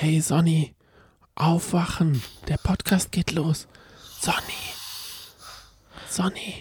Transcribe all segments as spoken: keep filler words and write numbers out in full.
Hey Sonny, aufwachen, der Podcast geht los. Sonny, Sonny.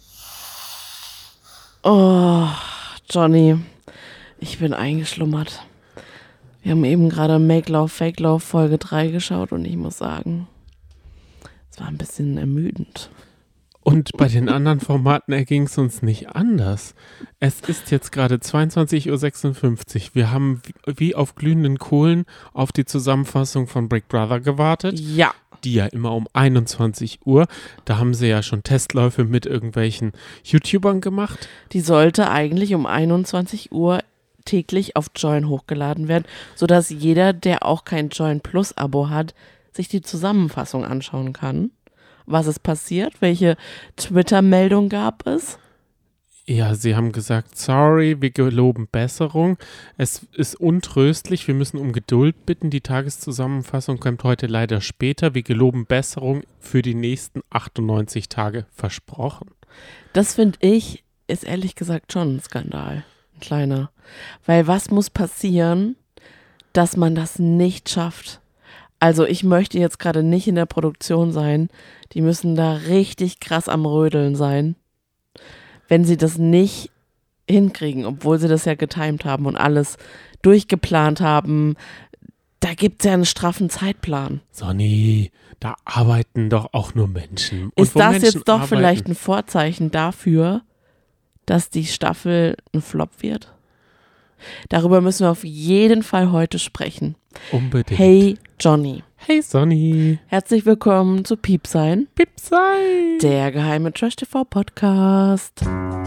Oh, Johnny, ich bin eingeschlummert. Wir haben eben gerade Make Love, Fake Love Folge drei geschaut und ich muss sagen, es war ein bisschen ermüdend. Und bei den anderen Formaten erging es uns nicht anders. Es ist jetzt gerade zweiundzwanzig Uhr sechsundfünfzig. Wir haben wie auf glühenden Kohlen auf die Zusammenfassung von Big Brother gewartet. Ja. Die ja immer um einundzwanzig Uhr. Da haben sie ja schon Testläufe mit irgendwelchen YouTubern gemacht. Die sollte eigentlich um einundzwanzig Uhr täglich auf Join hochgeladen werden, sodass jeder, der auch kein Join Plus Abo hat, sich die Zusammenfassung anschauen kann. Was ist passiert? Welche Twitter-Meldung gab es? Ja, sie haben gesagt, sorry, wir geloben Besserung. Es ist untröstlich, wir müssen um Geduld bitten. Die Tageszusammenfassung kommt heute leider später. Wir geloben Besserung für die nächsten achtundneunzig Tage versprochen. Das finde ich, ist ehrlich gesagt schon ein Skandal. Ein kleiner. Weil was muss passieren, dass man das nicht schafft? Also ich möchte jetzt gerade nicht in der Produktion sein. Die müssen da richtig krass am Rödeln sein, wenn sie das nicht hinkriegen, obwohl sie das ja getimed haben und alles durchgeplant haben. Da gibt es ja einen straffen Zeitplan. Sonny, da arbeiten doch auch nur Menschen. Und Ist das Menschen jetzt doch arbeiten, vielleicht ein Vorzeichen dafür, dass die Staffel ein Flop wird? Darüber müssen wir auf jeden Fall heute sprechen. Unbedingt. Hey Johnny. Hey Sonny. Herzlich willkommen zu Piepsein. Piepsein. Der geheime Trash-T V-Podcast.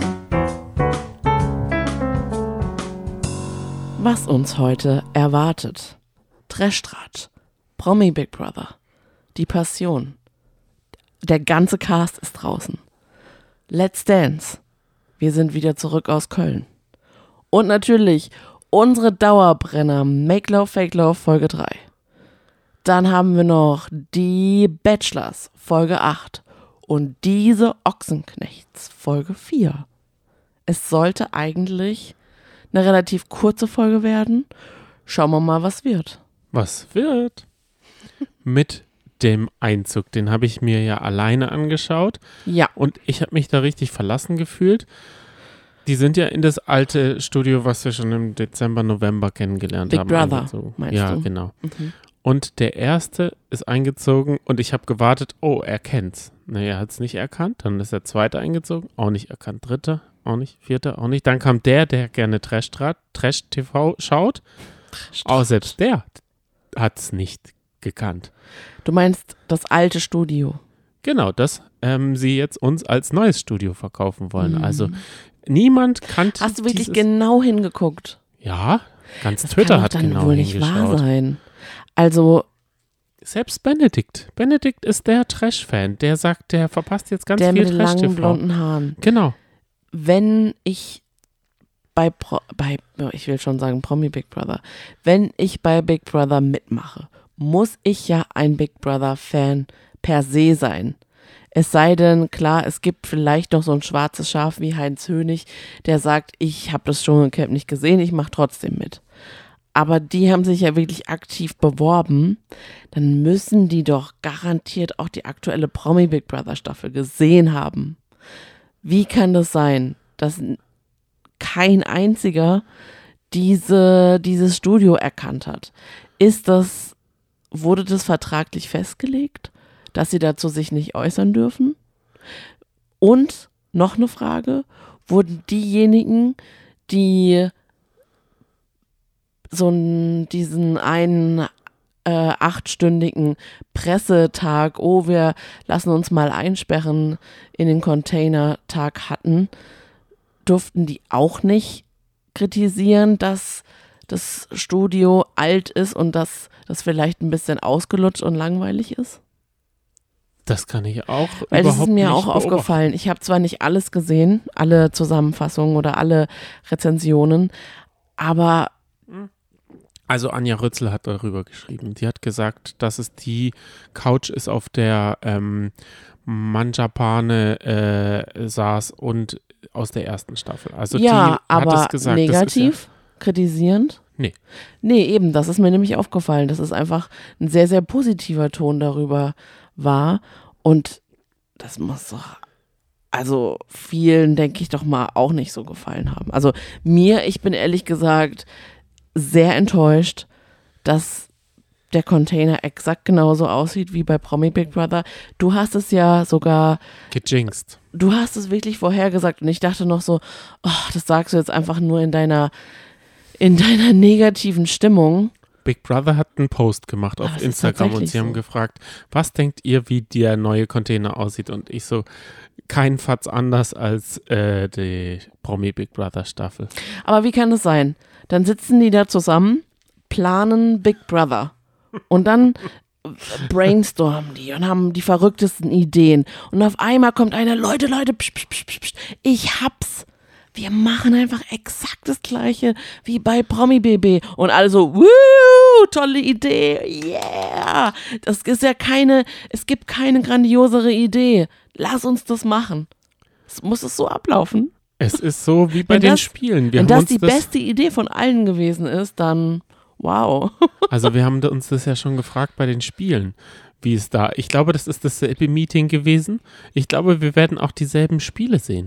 Was uns heute erwartet. Trashdraht. Promi Big Brother. Die Passion. Der ganze Cast ist draußen. Let's Dance. Wir sind wieder zurück aus Köln. Und natürlich unsere Dauerbrenner Make Love, Fake Love Folge drei. Dann haben wir noch die Bachelors Folge acht und diese Ochsenknechts Folge vier. Es sollte eigentlich eine relativ kurze Folge werden. Schauen wir mal, was wird. Was wird? Mit dem Einzug, den habe ich mir ja alleine angeschaut. Ja. Und ich habe mich da richtig verlassen gefühlt. Die sind ja in das alte Studio, was wir schon im Dezember, November kennengelernt Big haben. Brother, eingezogen. meinst ja, du? Ja, genau. Mhm. Und der erste ist eingezogen und ich habe gewartet, oh, er kennt's. Nee, er hat es nicht erkannt. Dann ist der zweite eingezogen, auch nicht erkannt. Dritter, auch nicht. Vierter, auch nicht. Dann kam der, der gerne Trash-Draht, Trash-T V schaut. Auch selbst der hat es nicht gekannt. Du meinst das alte Studio? Genau, das ähm, sie jetzt uns als neues Studio verkaufen wollen. Mhm. Also niemand kannte Hast du wirklich dieses, genau hingeguckt? Ja, ganz Das Twitter kann hat doch dann genau wohl nicht hingeschaut. wahr sein. Also Selbst Benedikt. Benedikt ist der Trash-Fan. Der sagt, der verpasst jetzt ganz der viel mit den Trash-T V. langen blonden Haaren. Genau. Wenn ich bei, Pro, bei, ich will schon sagen Promi Big Brother, wenn ich bei Big Brother mitmache, muss ich ja ein Big Brother-Fan per se sein. Es sei denn, klar, es gibt vielleicht noch so ein schwarzes Schaf wie Heinz Hönig, der sagt, ich habe das Dschungelcamp nicht gesehen, ich mache trotzdem mit. Aber die haben sich ja wirklich aktiv beworben, dann müssen die doch garantiert auch die aktuelle Promi Big Brother Staffel gesehen haben. Wie kann das sein, dass kein einziger diese, dieses Studio erkannt hat? Ist das, wurde das vertraglich festgelegt, dass sie dazu sich nicht äußern dürfen? Und noch eine Frage, wurden diejenigen, die so einen, diesen einen äh, achtstündigen Pressetag, oh, wir lassen uns mal einsperren, in den Containertag hatten, durften die auch nicht kritisieren, dass das Studio alt ist und dass das vielleicht ein bisschen ausgelutscht und langweilig ist? Das kann ich auch Weil überhaupt das ist mir nicht auch beobachten. aufgefallen. Ich habe zwar nicht alles gesehen, alle Zusammenfassungen oder alle Rezensionen, aber Also Anja Rützel hat darüber geschrieben. Die hat gesagt, dass es die Couch ist, auf der ähm, Manjapane äh, saß und aus der ersten Staffel. Also ja, die aber hat es gesagt, negativ, das ist kritisierend. Nee. Nee, eben, das ist mir nämlich aufgefallen, dass es einfach ein sehr, sehr positiver Ton darüber war. Und das muss doch, also vielen, denke ich doch mal, auch nicht so gefallen haben. Also mir, ich bin ehrlich gesagt sehr enttäuscht, dass der Container exakt genauso aussieht wie bei Promi Big Brother. Du hast es ja sogar Gejinxt. Du hast es wirklich vorhergesagt und ich dachte noch so, oh, das sagst du jetzt einfach nur in deiner, in deiner negativen Stimmung. Big Brother hat einen Post gemacht auf Aber es ist Instagram und sie tatsächlich haben so. gefragt, was denkt ihr, wie der neue Container aussieht? Und ich so, kein Fatz anders als äh, die Promi Big Brother Staffel. Aber wie kann das sein? Dann sitzen die da zusammen, planen Big Brother und dann brainstormen die und haben die verrücktesten Ideen. Und auf einmal kommt einer, Leute, Leute, psch, psch, psch, psch, ich hab's. Wir machen einfach exakt das Gleiche wie bei Promi B B. Und alle so, wuh, tolle Idee, yeah. Das ist ja keine, es gibt keine grandiosere Idee. Lass uns das machen. Es muss es so ablaufen. Es ist so wie bei Wenn den das- Spielen. Wir Wenn haben das uns die das, beste Idee von allen gewesen ist, dann wow. Also wir haben uns das ja schon gefragt bei den Spielen, wie es da, ich glaube, das ist dasselbe Meeting gewesen. Ich glaube, wir werden auch dieselben Spiele sehen.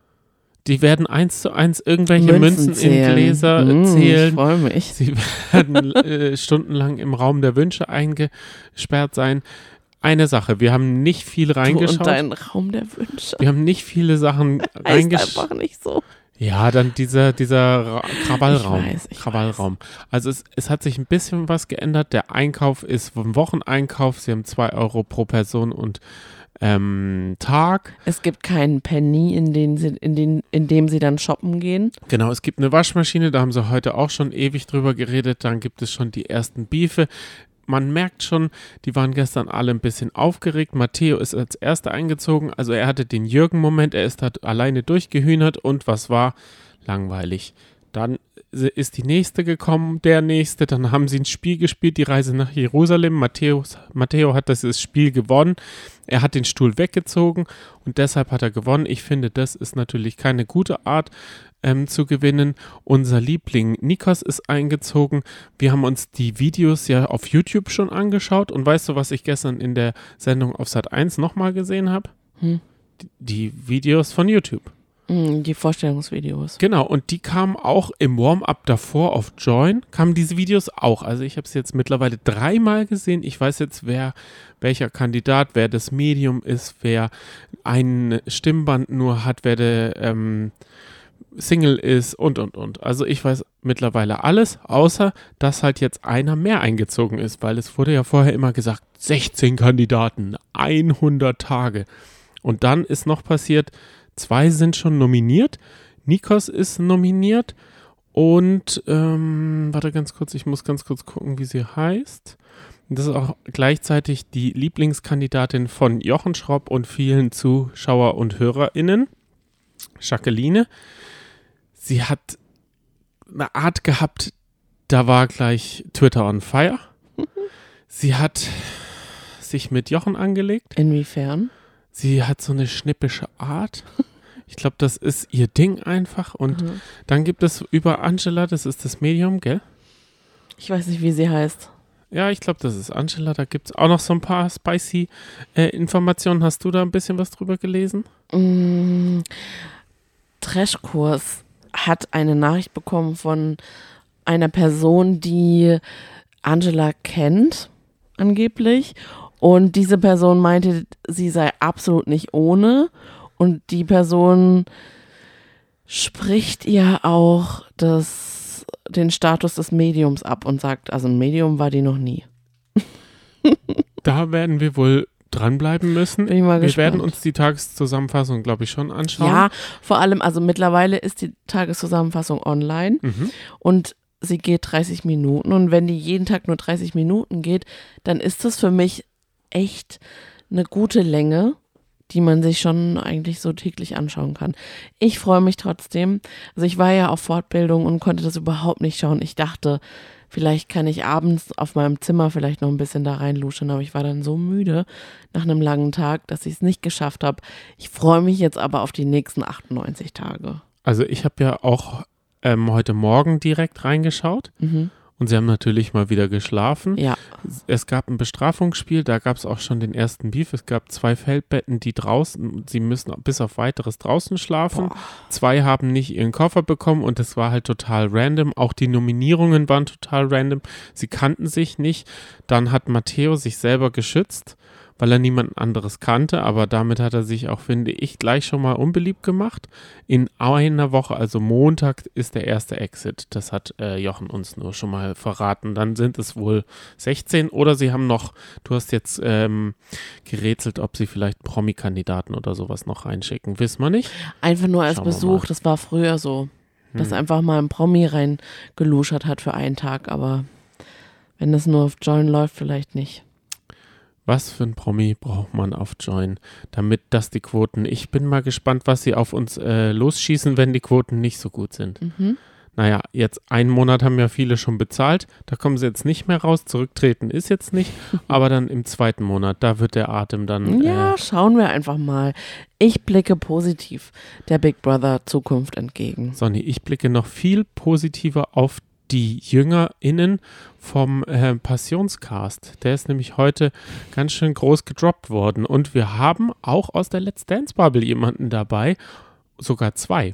Die werden eins zu eins irgendwelche Münzen, in Gläser Mm, Ich zählen. freue mich. Sie werden äh, stundenlang im Raum der Wünsche eingesperrt sein. Eine Sache, wir haben nicht viel Du reingeschaut. und dein Raum der Wünsche. Wir haben nicht viele Sachen Ist reingeschaut. einfach nicht so. Ja, dann dieser, dieser Ra- Krawallraum. Ich weiß, ich Krawallraum. Also es, es hat sich ein bisschen was geändert. Der Einkauf ist ein Wocheneinkauf. Sie haben zwei Euro pro Person und ähm, Tag. Es gibt keinen Penny, in, den sie, in, den, in dem sie dann shoppen gehen. Genau, es gibt eine Waschmaschine, da haben sie heute auch schon ewig drüber geredet. Dann gibt es schon die ersten Beefe. Man merkt schon, die waren gestern alle ein bisschen aufgeregt. Matteo ist als Erster eingezogen. Also er hatte den Jürgen-Moment. Er ist halt alleine durchgehühnert und was war? Langweilig. Dann ist die Nächste gekommen, der Nächste. Dann haben sie ein Spiel gespielt, die Reise nach Jerusalem. Matteo, Matteo hat das Spiel gewonnen. Er hat den Stuhl weggezogen und deshalb hat er gewonnen. Ich finde, das ist natürlich keine gute Art ähm, zu gewinnen. Unser Liebling Nikos ist eingezogen. Wir haben uns die Videos ja auf YouTube schon angeschaut. Und weißt du, was ich gestern in der Sendung auf Sat eins nochmal gesehen habe? Hm. Die, die Videos von YouTube. Mm, Die Vorstellungsvideos. Genau, und die kamen auch im Warm-up davor auf Join, kamen diese Videos auch. Also ich habe es jetzt mittlerweile dreimal gesehen. Ich weiß jetzt, wer welcher Kandidat, wer das Medium ist, wer ein Stimmband nur hat, wer der ähm, Single ist und, und, und. Also ich weiß mittlerweile alles, außer dass halt jetzt einer mehr eingezogen ist, weil es wurde ja vorher immer gesagt, sechzehn Kandidaten, hundert Tage. Und dann ist noch passiert, zwei sind schon nominiert. Nikos ist nominiert und, ähm, warte ganz kurz, ich muss ganz kurz gucken, wie sie heißt. Das ist auch gleichzeitig die Lieblingskandidatin von Jochen Schropp und vielen Zuschauer und HörerInnen, Jacqueline. Sie hat eine Art gehabt, da war gleich Twitter on fire. Sie hat sich mit Jochen angelegt. Inwiefern? Sie hat so eine schnippische Art. Ich glaube, das ist ihr Ding einfach. Und Mhm. dann gibt es über Angela, das ist das Medium, gell? Ich weiß nicht, wie sie heißt. Ja, ich glaube, das ist Angela. Da gibt es auch noch so ein paar spicy äh, Informationen. Hast du da ein bisschen was drüber gelesen? Mm, Trashkurs hat eine Nachricht bekommen von einer Person, die Angela kennt, angeblich. Und diese Person meinte, sie sei absolut nicht ohne. Und die Person spricht ihr auch das, den Status des Mediums ab und sagt, also ein Medium war die noch nie. Da werden wir wohl dranbleiben müssen. Bin ich mal wir gespannt. werden uns die Tageszusammenfassung, glaube ich, schon anschauen. Ja, vor allem, also mittlerweile ist die Tageszusammenfassung online Mhm. und sie geht dreißig Minuten. Und wenn die jeden Tag nur dreißig Minuten geht, dann ist das für mich echt eine gute Länge, die man sich schon eigentlich so täglich anschauen kann. Ich freue mich trotzdem. Also ich war ja auf Fortbildung und konnte das überhaupt nicht schauen. Ich dachte, vielleicht kann ich abends auf meinem Zimmer vielleicht noch ein bisschen da reinluschen, aber ich war dann so müde nach einem langen Tag, dass ich es nicht geschafft habe. Ich freue mich jetzt aber auf die nächsten achtundneunzig Tage. Also ich habe ja auch ähm, heute Morgen direkt reingeschaut. Mhm. Und sie haben natürlich mal wieder geschlafen. Ja. Es gab ein Bestrafungsspiel, da gab es auch schon den ersten Beef. Es gab zwei Feldbetten, die draußen, sie müssen bis auf weiteres draußen schlafen. Boah. Zwei haben nicht ihren Koffer bekommen und es war halt total random. Auch die Nominierungen waren total random. Sie kannten sich nicht. Dann hat Matteo sich selber geschützt, weil er niemand anderes kannte, aber damit hat er sich auch, finde ich, gleich schon mal unbeliebt gemacht. In einer Woche, also Montag, ist der erste Exit. Das hat äh, Jochen uns nur schon mal verraten. Dann sind es wohl sechzehn oder sie haben noch, du hast jetzt ähm, gerätselt, ob sie vielleicht Promi-Kandidaten oder sowas noch reinschicken. Wissen wir nicht. Einfach nur als Schauen wir Besuch, mal. das war früher so, dass Hm. einfach mal ein Promi reingeluschert hat für einen Tag, aber wenn das nur auf Join läuft, vielleicht nicht. Was für ein Promi braucht man auf Join, damit das die Quoten, ich bin mal gespannt, was sie auf uns äh, losschießen, wenn die Quoten nicht so gut sind. Mhm. Naja, jetzt einen Monat haben ja viele schon bezahlt, da kommen sie jetzt nicht mehr raus, zurücktreten ist jetzt nicht, aber dann im zweiten Monat, da wird der Atem dann, Ja, äh, schauen wir einfach mal. Ich blicke positiv der Big Brother Zukunft entgegen. Sonny, ich blicke noch viel positiver auf die JüngerInnen vom äh, Passionscast. Der ist nämlich heute ganz schön groß gedroppt worden und wir haben auch aus der Let's Dance Bubble jemanden dabei, sogar zwei.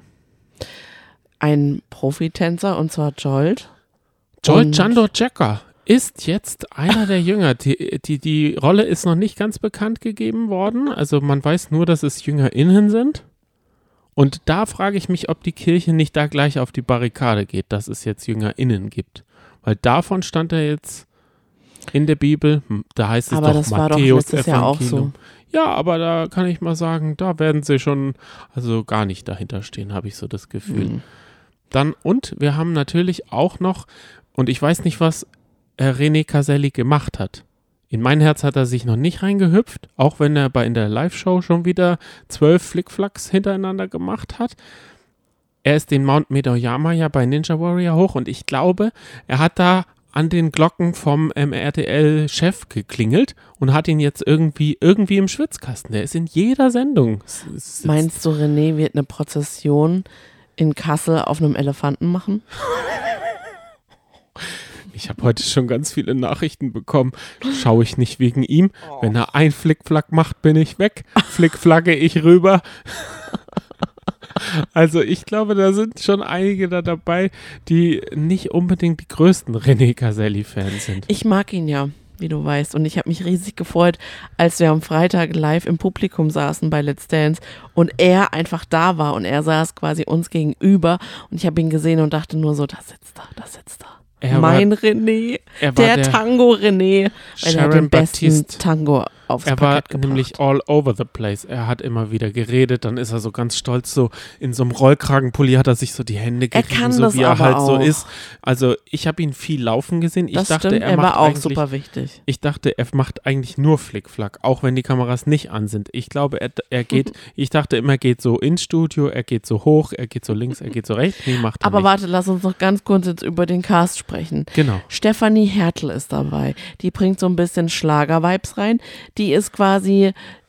Ein Profitänzer und zwar Jolt. Joel Und- Jandor Jacker ist jetzt einer der Jünger. Die, die, die Rolle ist noch nicht ganz bekannt gegeben worden. Also man weiß nur, dass es JüngerInnen sind. Und da frage ich mich, ob die Kirche nicht da gleich auf die Barrikade geht, dass es jetzt JüngerInnen gibt. Weil davon stand er jetzt in der Bibel. Hm, Da heißt es Aber doch das war doch Matthäus letztes Jahr auch so. Evangelium. Ja, aber da kann ich mal sagen, da werden sie schon also gar nicht dahinter stehen, habe ich so das Gefühl. Mhm. Dann, und wir haben natürlich auch noch, und ich weiß nicht, was äh, René Caselli gemacht hat. In mein Herz hat er sich noch nicht reingehüpft, auch wenn er bei in der Live-Show schon wieder zwölf Flickflacks hintereinander gemacht hat. Er ist den Mount Midoriyama ja bei Ninja Warrior hoch und ich glaube, er hat da an den Glocken vom ähm, R T L-Chef geklingelt und hat ihn jetzt irgendwie irgendwie im Schwitzkasten. Der ist in jeder Sendung. S- sitzt. Meinst du, René wird eine Prozession in Kassel auf einem Elefanten machen? Ich habe heute schon ganz viele Nachrichten bekommen. Schaue ich nicht wegen ihm. Wenn er ein Flickflack macht, bin ich weg. Flickflagge ich rüber. Also ich glaube, da sind schon einige da dabei, die nicht unbedingt die größten René Caselli-Fans sind. Ich mag ihn ja, wie du weißt. Und ich habe mich riesig gefreut, als wir am Freitag live im Publikum saßen bei Let's Dance und er einfach da war und er saß quasi uns gegenüber und ich habe ihn gesehen und dachte nur so, da sitzt er, da sitzt er. Er mein war, René, er war der, der Tango René, weil er hat Sharon den besten Baptiste. Tango aufs Er war Parkett gebracht. nämlich all over the place. Er hat immer wieder geredet, dann ist er so ganz stolz, so in so einem Rollkragenpulli hat er sich so die Hände Er gerieben, kann so das wie er aber halt so auch. ist. Also ich habe ihn viel laufen gesehen. Ich Das dachte, stimmt, er, er macht war auch eigentlich, super wichtig. Ich dachte, er macht eigentlich nur Flickflack, auch wenn die Kameras nicht an sind. Ich glaube, er, er geht, ich dachte immer, er geht so ins Studio, er geht so hoch, er geht so links, er geht so rechts. Nee, macht er Aber nicht. warte, lass uns noch ganz kurz jetzt über den Cast sprechen. Genau. Stefanie Hertel ist dabei. Die bringt so ein bisschen Schlager-Vibes rein. Die ist quasi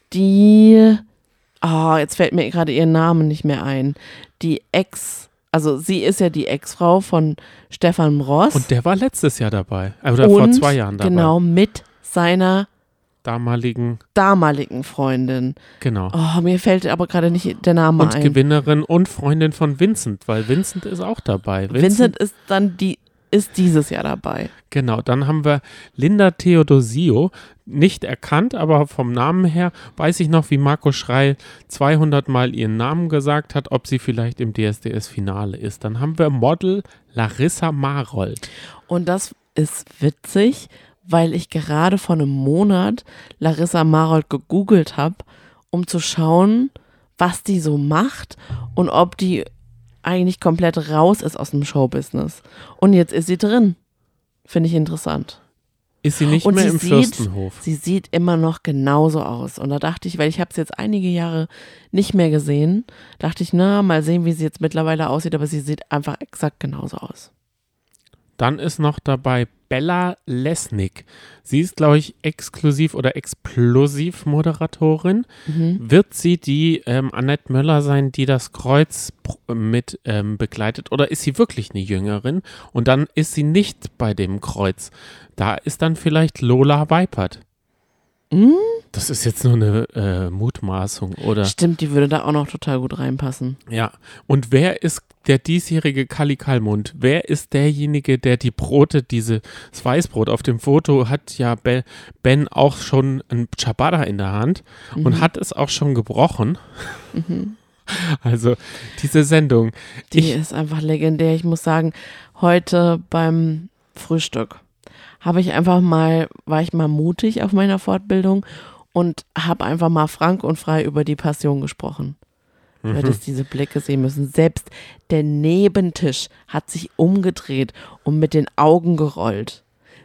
die, oh, jetzt fällt mir gerade ihr Name nicht mehr ein. Die Ex, also sie ist ja die Ex-Frau von Stefan Ross. Und der war letztes Jahr dabei. Oder und vor zwei Jahren dabei. genau, mit seiner Damaligen, damaligen Freundin. genau. Oh, mir fällt aber gerade nicht der Name Und ein. Gewinnerin und Freundin von Vincent, weil Vincent ist auch dabei. Vincent, Vincent ist dann die, ist dieses Jahr dabei. Genau, dann haben wir Linda Theodosio, nicht erkannt, aber vom Namen her weiß ich noch, wie Marco Schreil zweihundert Mal ihren Namen gesagt hat, ob sie vielleicht im D S D S-Finale ist. Dann haben wir Model Larissa Marold. Und das ist witzig, weil ich gerade vor einem Monat Larissa Marold gegoogelt habe, um zu schauen, was die so macht und ob die eigentlich komplett raus ist aus dem Showbusiness. Und jetzt ist sie drin. Finde ich interessant. Ist sie nicht Und mehr sie im sieht- Fürstenhof? Sie sieht immer noch genauso aus. Und da dachte ich, weil ich habe es jetzt einige Jahre nicht mehr gesehen, dachte ich, na, mal sehen, wie sie jetzt mittlerweile aussieht, aber sie sieht einfach exakt genauso aus. Dann ist noch dabei Bella Lesnick. Sie ist, glaube ich, exklusiv oder explosiv Moderatorin. Mhm. Wird sie die ähm, Annette Möller sein, die das Kreuz pr- mit ähm, begleitet? Oder ist sie wirklich eine Jüngerin? Und dann ist sie nicht bei dem Kreuz. Da ist dann vielleicht Lola Weipert. Mhm. Das ist jetzt nur eine äh, Mutmaßung, oder? Stimmt, die würde da auch noch total gut reinpassen. Ja. Und wer ist der diesjährige Kalli Kalmund? Wer ist derjenige, der die Brote, dieses Weißbrot auf dem Foto hat ja Be- Ben auch schon ein Ciabatta in der Hand Mhm. und hat es auch schon gebrochen. Mhm. Also diese Sendung. Die Ich, ist einfach legendär. Ich muss sagen, heute beim Frühstück habe ich einfach mal, war ich mal mutig auf meiner Fortbildung und habe einfach mal frank und frei über die Passion gesprochen. Du hättest diese Blicke sehen müssen. Selbst der Nebentisch hat sich umgedreht und mit den Augen gerollt.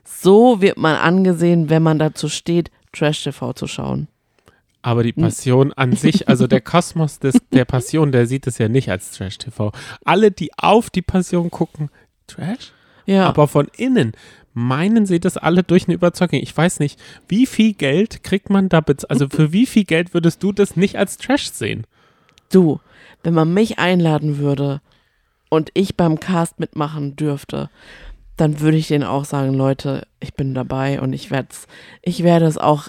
So wird man angesehen, wenn man dazu steht, Trash-T V zu schauen. aber die Passion an sich, also der Kosmos des, der Passion, der sieht es ja nicht als Trash-T V. Alle, die auf die Passion gucken, Trash? Ja, Aber von innen meinen sie das alle durch eine Überzeugung. Ich weiß nicht, wie viel Geld kriegt man da, bez- also für wie viel Geld würdest du das nicht als Trash sehen? du, wenn man mich einladen würde und ich beim Cast mitmachen dürfte, dann würde ich denen auch sagen, Leute, ich bin dabei und ich werde es ich werde es auch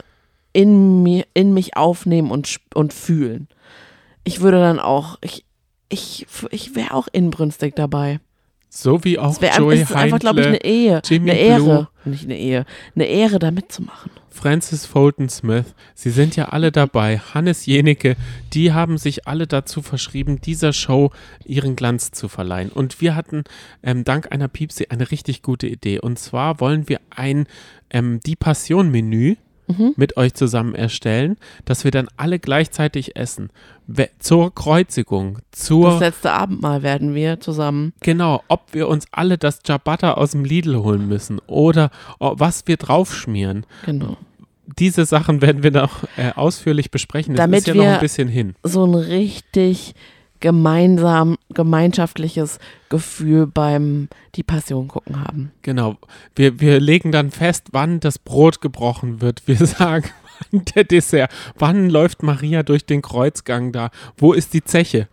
in mir, in mich aufnehmen und, sp- und fühlen. Ich würde dann auch, ich, ich, ich wäre auch inbrünstig dabei. So wie auch Es wäre Joey es ist einfach, glaube ich, Heindle, eine Ehe, Jimmy eine Ehre, Blue. nicht eine Ehe, eine Ehre, da mitzumachen. Francis Fulton Smith, sie sind ja alle dabei. Hannes Jenecke, die haben sich alle dazu verschrieben, dieser Show ihren Glanz zu verleihen. Und wir hatten ähm, dank einer Piepsi eine richtig gute Idee. Und zwar wollen wir ein ähm, Die Passion-Menü mit euch zusammen erstellen, dass wir dann alle gleichzeitig essen. We- zur Kreuzigung, zur Das letzte Abendmahl werden wir zusammen. Genau, ob wir uns alle das Ciabatta aus dem Lidl holen müssen oder oh, was wir draufschmieren. Genau. Diese Sachen werden wir noch äh, ausführlich besprechen. Das Damit ist ja noch wir- ein bisschen hin. So ein richtig gemeinsam, gemeinschaftliches Gefühl beim Die Passion gucken haben. Genau. Wir, wir legen dann fest, wann das Brot gebrochen wird. Wir sagen, wann der Dessert, wann läuft Maria durch den Kreuzgang da? Wo ist die Zeche?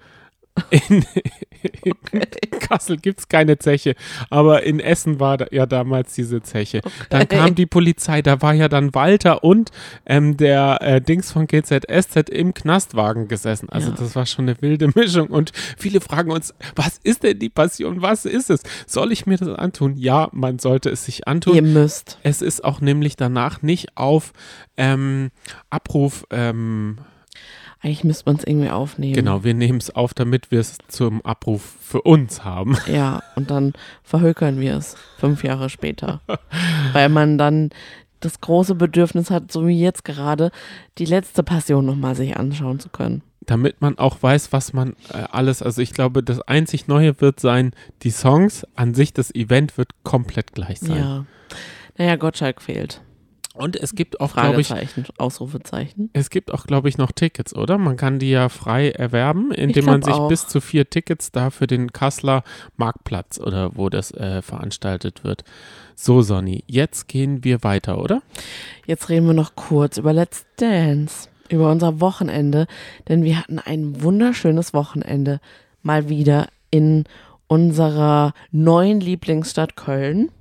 In, in Kassel gibt es keine Zeche, aber in Essen war da, ja damals diese Zeche. Dann kam die Polizei, da war ja dann Walter und ähm, der äh, Dings von G Z S Z im Knastwagen gesessen. Also Ja. das war schon eine wilde Mischung und viele fragen uns, was ist denn die Passion, was ist es? Soll ich mir das antun? Ja, man sollte es sich antun. Ihr müsst. Es ist auch nämlich danach nicht auf ähm, Abruf, ähm, Eigentlich müsste man es irgendwie aufnehmen. genau, wir nehmen es auf, damit wir es zum Abruf für uns haben. Ja, und dann verhökern wir es fünf Jahre später. Weil man dann das große Bedürfnis hat, so wie jetzt gerade, die letzte Passion nochmal sich anschauen zu können. Damit man auch weiß, was man äh, alles, also ich glaube, das einzig Neue wird sein, die Songs, an sich das Event wird komplett gleich sein. Ja. Naja, Gottschalk fehlt. Und es gibt auch, glaube ich, Fragezeichen, Ausrufezeichen. es gibt auch, glaube ich, noch Tickets, oder? Man kann die ja frei erwerben, indem Ich man glaub sich auch. bis zu vier Tickets da für den Kasseler Marktplatz oder wo das äh, veranstaltet wird. So, Sonny, jetzt gehen wir weiter, oder? Jetzt reden wir noch kurz über Let's Dance, über unser Wochenende, denn wir hatten ein wunderschönes Wochenende mal wieder in unserer neuen Lieblingsstadt Köln.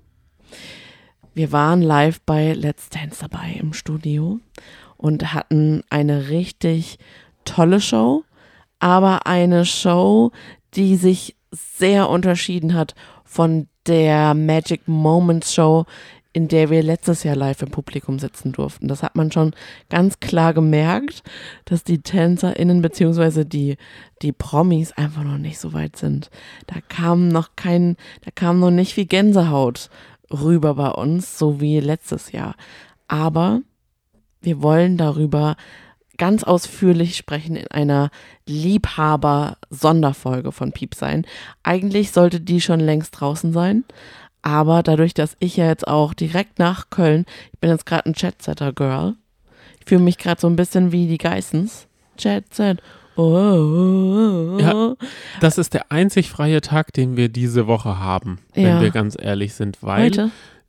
Wir waren live bei Let's Dance dabei im Studio und hatten eine richtig tolle Show, aber eine Show, die sich sehr unterschieden hat von der Magic Moments Show, in der wir letztes Jahr live im Publikum sitzen durften. Das hat man schon ganz klar gemerkt, dass die TänzerInnen beziehungsweise die, die Promis einfach noch nicht so weit sind. Da kam noch kein, da kam noch nicht viel Gänsehaut rüber bei uns, so wie letztes Jahr. Aber wir wollen darüber ganz ausführlich sprechen in einer Liebhaber-Sonderfolge von Piep sein. Eigentlich sollte die schon längst draußen sein, aber dadurch, dass ich ja jetzt auch direkt nach Köln, ich bin jetzt gerade ein Jet-Setter-Girl, ich fühle mich gerade so ein bisschen wie die Geissens. Jet-Set. Oh, oh, oh. Ja, das ist der einzig freie Tag, den wir diese Woche haben, wenn Ja. wir ganz ehrlich sind, weil Heute?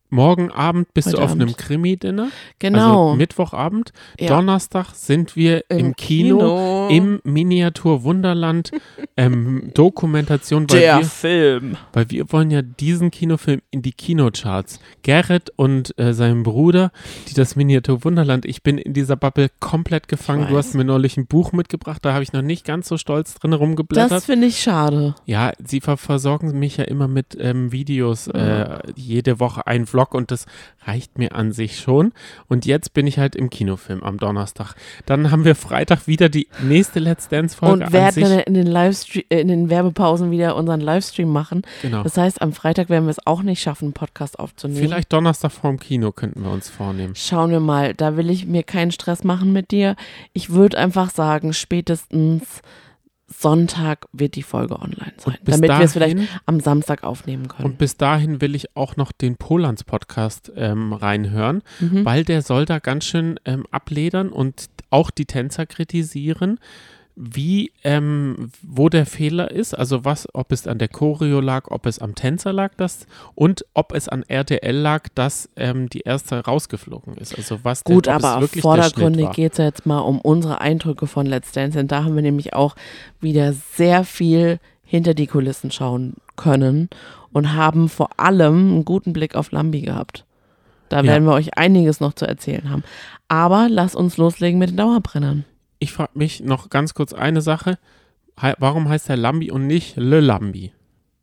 morgen Abend bist Heute du auf Abend. einem Krimi-Dinner. Genau. Also Mittwochabend. Ja. Donnerstag sind wir im, Im Kino, Kino. im Miniatur Wunderland. ähm, Dokumentation, weil Der wir, Film. weil wir wollen ja diesen Kinofilm in die Kinocharts. Gerrit und äh, sein Bruder, die das Miniatur Wunderland, ich bin in dieser Bubble komplett gefangen. Du weiß. hast mir neulich ein Buch mitgebracht, da habe ich noch nicht ganz so stolz drin rumgeblättert. Das finde ich schade. Ja, sie ver versorgen mich ja immer mit ähm, Videos, äh, jede Woche ein Vlog und das reicht mir an sich schon. Und jetzt bin ich halt im Kinofilm am Donnerstag. Dann haben wir Freitag wieder die nächste Let's Dance-Folge Und an werden sich. dann in den Livestream, äh, in den Werbepausen wieder unseren Livestream machen. Genau. Das heißt, am Freitag werden wir es auch nicht schaffen, einen Podcast aufzunehmen. Vielleicht Donnerstag vorm Kino könnten wir uns vornehmen. Schauen wir mal. Da will ich mir keinen Stress machen mit dir. Ich würde einfach sagen, spätestens Sonntag wird die Folge online sein, bis damit wir es vielleicht dahin- am Samstag aufnehmen können. Und bis dahin will ich auch noch den Polans-Podcast ähm, reinhören, Mhm. weil der soll da ganz schön ähm, abledern und auch die Tänzer kritisieren, wie, ähm, wo der Fehler ist, also was, ob es an der Choreo lag, ob es am Tänzer lag, das und ob es an R T L lag, dass ähm, die erste rausgeflogen ist. Also was Gut, der, ob aber es auf wirklich der Schnitt vordergründig war. geht es ja jetzt mal um unsere Eindrücke von Let's Dance. Denn da haben wir nämlich auch wieder sehr viel hinter die Kulissen schauen können und haben vor allem einen guten Blick auf Lambi gehabt. Da Ja. werden wir euch einiges noch zu erzählen haben. Aber lass uns loslegen mit den Dauerbrennern. Ich frage mich noch ganz kurz eine Sache. He warum heißt der Lambi und nicht Le Lambi?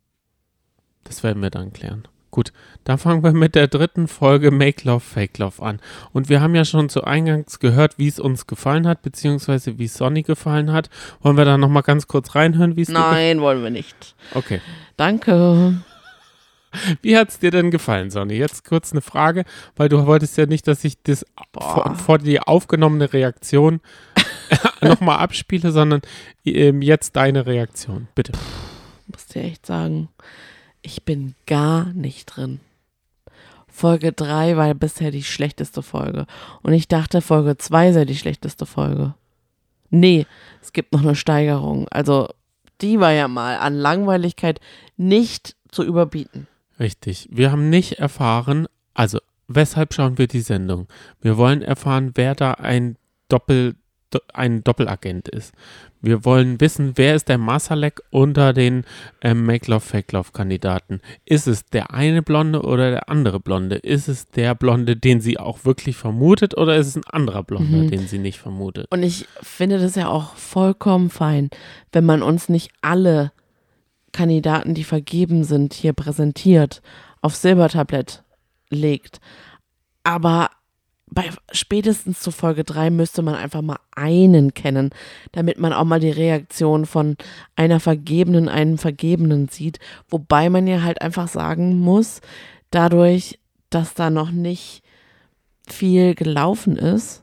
Das werden wir dann klären. Gut, dann fangen wir mit der dritten Folge Make Love, Fake Love an. Und wir haben ja schon zu Eingangs gehört, wie es uns gefallen hat, beziehungsweise wie es Sonny gefallen hat. Wollen wir da nochmal ganz kurz reinhören, wie es dir gefallen Nein, wollen wir nicht. hat? Okay. Danke. Wie hat es dir denn gefallen, Sonny? Jetzt kurz eine Frage, weil du wolltest ja nicht, dass ich das vor, vor die aufgenommene Reaktion nochmal abspiele, sondern ähm, jetzt deine Reaktion. Bitte. Muss dir echt sagen, ich bin gar nicht drin. Folge drei war bisher die schlechteste Folge. Und ich dachte, Folge zwei sei die schlechteste Folge. Nee, es gibt noch eine Steigerung. Also, die war ja mal an Langweiligkeit nicht zu überbieten. Richtig. Wir haben nicht erfahren, also weshalb schauen wir die Sendung? Wir wollen erfahren, wer da ein Doppel, do, ein Doppelagent ist. Wir wollen wissen, wer ist der Masalek unter den ähm, Make-Love-Fake-Love-Kandidaten. Ist es der eine Blonde oder der andere Blonde? Ist es der Blonde, den sie auch wirklich vermutet, oder ist es ein anderer Blonder, Mhm. den sie nicht vermutet? Und ich finde das ja auch vollkommen fein, wenn man uns nicht alle Kandidaten, die vergeben sind, hier präsentiert, auf Silbertablett legt. Aber bei spätestens zu Folge drei müsste man einfach mal einen kennen, damit man auch mal die Reaktion von einer Vergebenen, einem Vergebenen sieht. Wobei man ja halt einfach sagen muss, dadurch, dass da noch nicht viel gelaufen ist,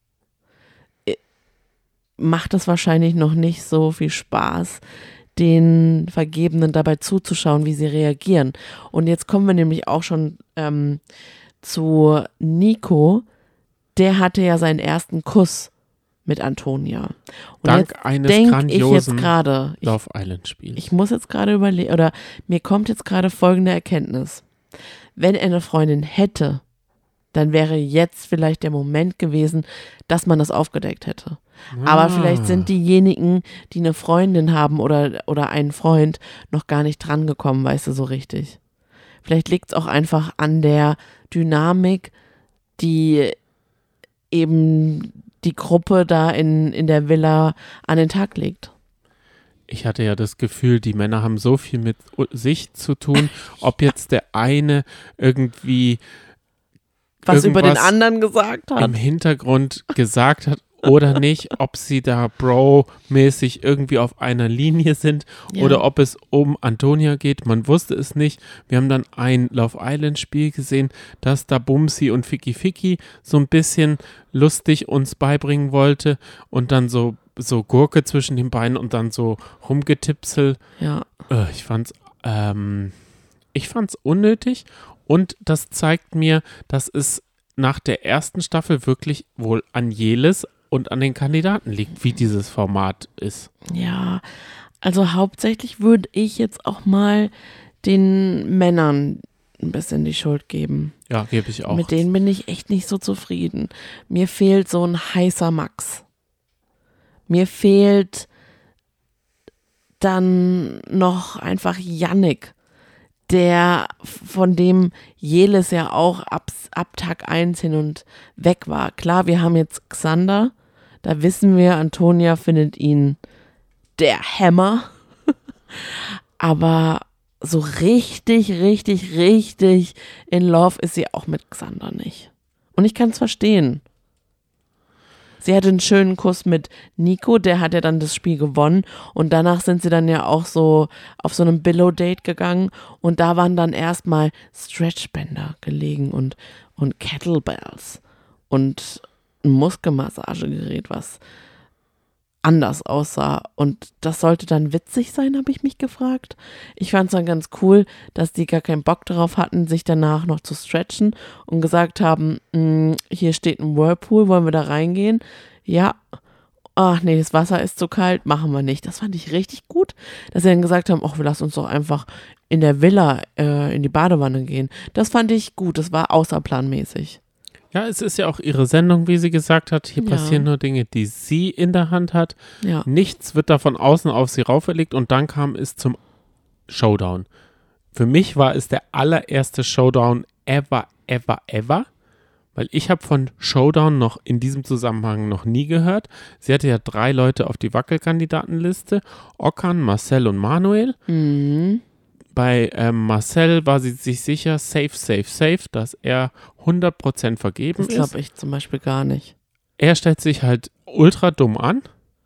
macht es wahrscheinlich noch nicht so viel Spaß, den Vergebenen dabei zuzuschauen, wie sie reagieren. Und jetzt kommen wir nämlich auch schon ähm, zu Nico. Der hatte ja seinen ersten Kuss mit Antonia. Und Dank jetzt eines denke ich grandiosen jetzt gerade, ich, Love Island Spiels. ich muss jetzt gerade überlegen, oder mir kommt jetzt gerade folgende Erkenntnis. Wenn er eine Freundin hätte, dann wäre jetzt vielleicht der Moment gewesen, dass man das aufgedeckt hätte. Aber Ah. vielleicht sind diejenigen, die eine Freundin haben oder, oder einen Freund, noch gar nicht dran gekommen, weißt du, so richtig. Vielleicht liegt es auch einfach an der Dynamik, die eben die Gruppe da in, in der Villa an den Tag legt. Ich hatte ja das Gefühl, die Männer haben so viel mit u- sich zu tun, ob jetzt der eine irgendwie Was über den irgendwas anderen gesagt hat. im Hintergrund gesagt hat oder nicht, ob sie da Bro-mäßig irgendwie auf einer Linie sind Ja. oder ob es um Antonia geht. Man wusste es nicht. Wir haben dann ein Love Island Spiel gesehen, das da Bumsi und Ficky Ficky so ein bisschen lustig uns beibringen wollte und dann so, so Gurke zwischen den Beinen und dann so rumgetipsel. Ja. Äh, ich fand's, ähm, ich fand's unnötig und das zeigt mir, dass es nach der ersten Staffel wirklich wohl an Jelis und an den Kandidaten liegt, wie dieses Format ist. Ja, also hauptsächlich würde ich jetzt auch mal den Männern ein bisschen die Schuld geben. Ja, gebe ich auch. Mit denen bin ich echt nicht so zufrieden. Mir fehlt so ein heißer Max. Mir fehlt dann noch einfach Yannick, der von dem Jelis ja auch ab, ab Tag eins hin und weg war. Klar, wir haben jetzt Xander, da wissen wir, Antonia findet ihn der Hammer, aber so richtig, richtig, richtig in Love ist sie auch mit Xander nicht. Und ich kann es verstehen. Sie hatte einen schönen Kuss mit Nico, der hat ja dann das Spiel gewonnen und danach sind sie dann ja auch so auf so einem Billow-Date gegangen und da waren dann erstmal Stretchbänder gelegen und, und Kettlebells und ein Muskelmassagegerät, was anders aussah und das sollte dann witzig sein, habe ich mich gefragt. Ich fand es dann ganz cool, dass die gar keinen Bock darauf hatten, sich danach noch zu stretchen und gesagt haben, hier steht ein Whirlpool, wollen wir da reingehen? Ja, ach nee, das Wasser ist zu kalt, machen wir nicht. Das fand ich richtig gut, dass sie dann gesagt haben, ach, wir lassen uns doch einfach in der Villa äh, in die Badewanne gehen. Das fand ich gut, das war außerplanmäßig. Ja, es ist ja auch ihre Sendung, wie sie gesagt hat. Hier Ja. passieren nur Dinge, die sie in der Hand hat. Ja. Nichts wird da von außen auf sie raufgelegt und dann kam es zum Showdown. Für mich war es der allererste Showdown ever, ever, ever, weil ich habe von Showdown noch in diesem Zusammenhang noch nie gehört. Sie hatte ja drei Leute auf die Wackelkandidatenliste, Okan, Marcel und Manuel. Mhm. Bei ähm, Marcel war sie sich sicher, safe, safe, safe, dass er hundert Prozent vergeben Das ist. glaube ich zum Beispiel gar nicht. Er stellt sich halt ultra dumm an.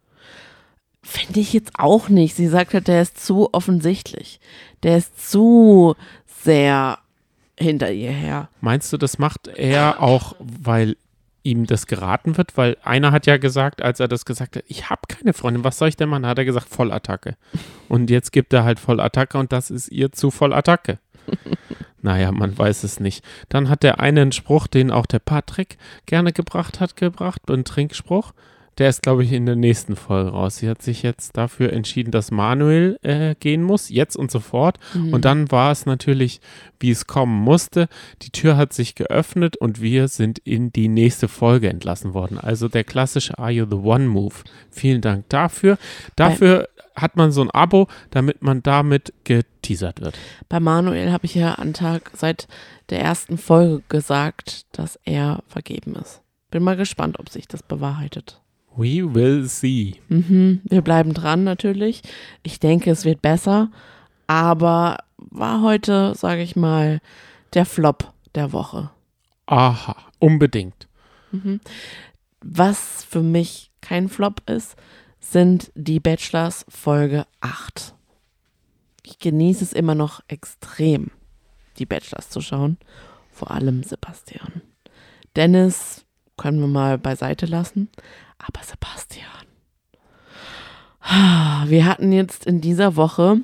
Finde ich jetzt auch nicht. Sie sagt halt, der ist zu offensichtlich. Der ist zu sehr hinter ihr her. Meinst du, das macht er auch, weil ihm das geraten wird? Weil einer hat ja gesagt, als er das gesagt hat, ich habe keine Freundin, was soll ich denn machen? Hat er gesagt, Vollattacke. Und jetzt gibt er halt Vollattacke und das ist ihr zu Vollattacke. Naja, man weiß es nicht. Dann hat der eine einen Spruch, den auch der Patrick gerne gebracht hat, gebracht, einen Trinkspruch. Der ist, glaube ich, in der nächsten Folge raus. Sie hat sich jetzt dafür entschieden, dass Manuel äh, gehen muss, jetzt und sofort. Mhm. Und dann war es natürlich, wie es kommen musste. Die Tür hat sich geöffnet und wir sind in die nächste Folge entlassen worden. Also der klassische Are You the One Move. Vielen Dank dafür. Dafür Bei hat man so ein Abo, damit man damit geteasert wird. Bei Manuel habe ich ja an Tag seit der ersten Folge gesagt, dass er vergeben ist. Bin mal gespannt, ob sich das bewahrheitet. We will see. Mhm, wir bleiben dran natürlich. Ich denke, es wird besser, aber war heute, sage ich mal, der Flop der Woche. Aha, unbedingt. Mhm. Was für mich kein Flop ist, sind die Bachelors Folge acht. Ich genieße es immer noch extrem, die Bachelors zu schauen. Vor allem Sebastian. Dennis können wir mal beiseite lassen. Aber Sebastian. Wir hatten jetzt in dieser Woche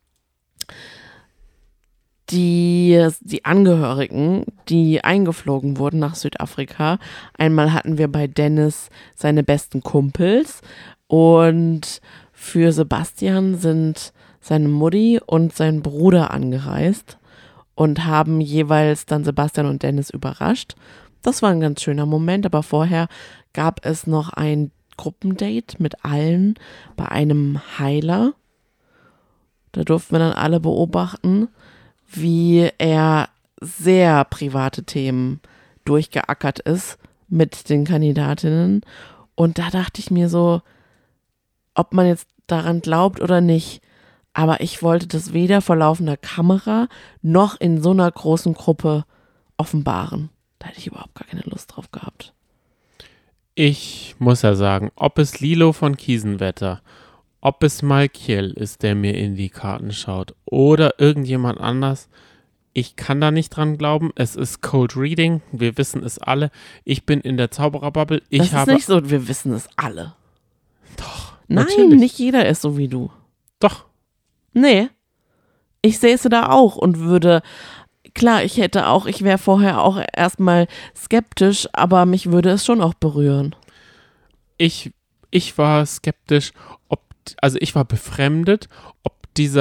die, die Angehörigen, die eingeflogen wurden nach Südafrika. Einmal hatten wir bei Dennis seine besten Kumpels und für Sebastian sind seine Mutti und sein Bruder angereist und haben jeweils dann Sebastian und Dennis überrascht. Das war ein ganz schöner Moment, aber vorher gab es noch ein Gruppendate mit allen bei einem Heiler. Da durften wir dann alle beobachten, wie er sehr private Themen durchgeackert ist mit den Kandidatinnen. Und da dachte ich mir so, ob man jetzt daran glaubt oder nicht, aber ich wollte das weder vor laufender Kamera noch in so einer großen Gruppe offenbaren. Da hätte ich überhaupt gar keine Lust drauf gehabt. Ich muss ja sagen, ob es Lilo von Kiesenwetter, ob es Malkiel ist, der mir in die Karten schaut oder irgendjemand anders, ich kann da nicht dran glauben. Es ist Cold Reading, wir wissen es alle. Ich bin in der Zaubererbubble. Ich das habe ist nicht so, wir wissen es alle. Doch, Nein, natürlich. nicht jeder ist so wie du. Doch. Nee, ich sehe es da auch und würde, klar, ich hätte auch, ich wäre vorher auch erstmal skeptisch, aber mich würde es schon auch berühren. Ich, ich war skeptisch, ob, also ich war befremdet, ob dieser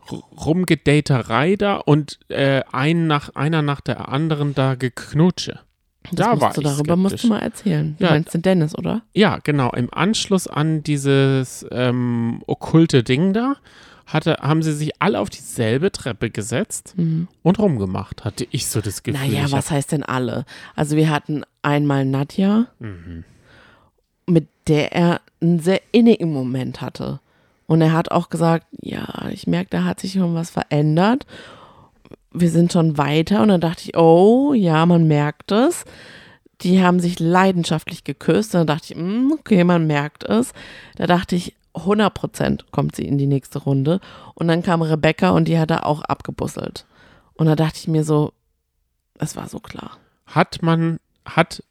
Rumgedaterei da und äh, ein nach, einer nach der anderen da geknutsche. Das Da musst war du, ich darüber musst skeptisch. du mal erzählen. Du Ja. meinst den Dennis, oder? Ja, genau. Im Anschluss an dieses ähm, okkulte Ding da hatte, haben sie sich alle auf dieselbe Treppe gesetzt Mhm. und rumgemacht, hatte ich so das Gefühl. Naja, Ich was heißt denn alle? Also wir hatten einmal Nadja, hab, mhm. mit der er einen sehr innigen Moment hatte. Und er hat auch gesagt, ja, ich merke, da hat sich schon was verändert. Wir sind schon weiter. Und dann dachte ich, oh, ja, man merkt es. Die haben sich leidenschaftlich geküsst. Und dann dachte ich, mm, okay, man merkt es. Da dachte ich, hundert Prozent kommt sie in die nächste Runde. Und dann kam Rebecca und die hat er auch abgebusselt. Und da dachte ich mir so, es war so klar. Hat man, hat,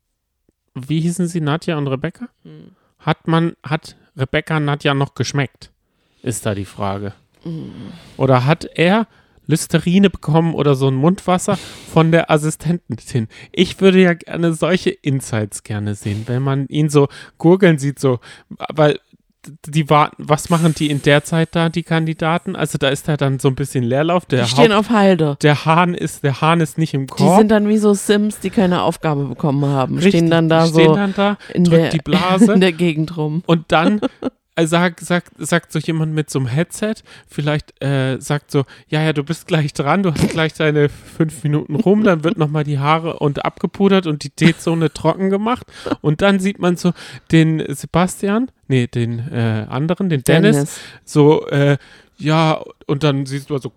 wie hießen sie, Nadja und Rebecca? Hm. Hat man, hat Rebecca Nadja noch geschmeckt? Ist da die Frage. Hm. Oder hat er Listerine bekommen oder so ein Mundwasser von der Assistentin? Ich würde ja gerne solche Insights gerne sehen, wenn man ihn so gurgeln sieht, so, weil die warten, was machen die in der Zeit da, die Kandidaten? Also da ist da dann so ein bisschen Leerlauf. Der Die stehen Haupt- auf Halde. Der Hahn ist, der Hahn ist nicht im Die Korb. sind dann wie so Sims, die keine Aufgabe bekommen haben. Richtig, Stehen dann da die stehen so dann da, in drückt der, die Blase. in der Gegend rum. Und dann äh, sagt, sagt, sagt so jemand mit so einem Headset, vielleicht äh, sagt so, ja, ja, du bist gleich dran, du hast gleich deine fünf Minuten rum, dann wird nochmal die Haare und abgepudert und die T-Zone trocken gemacht. Und dann sieht man so den Sebastian, nee, den äh, anderen, den Dennis, Dennis. so, äh, ja, und dann siehst du so,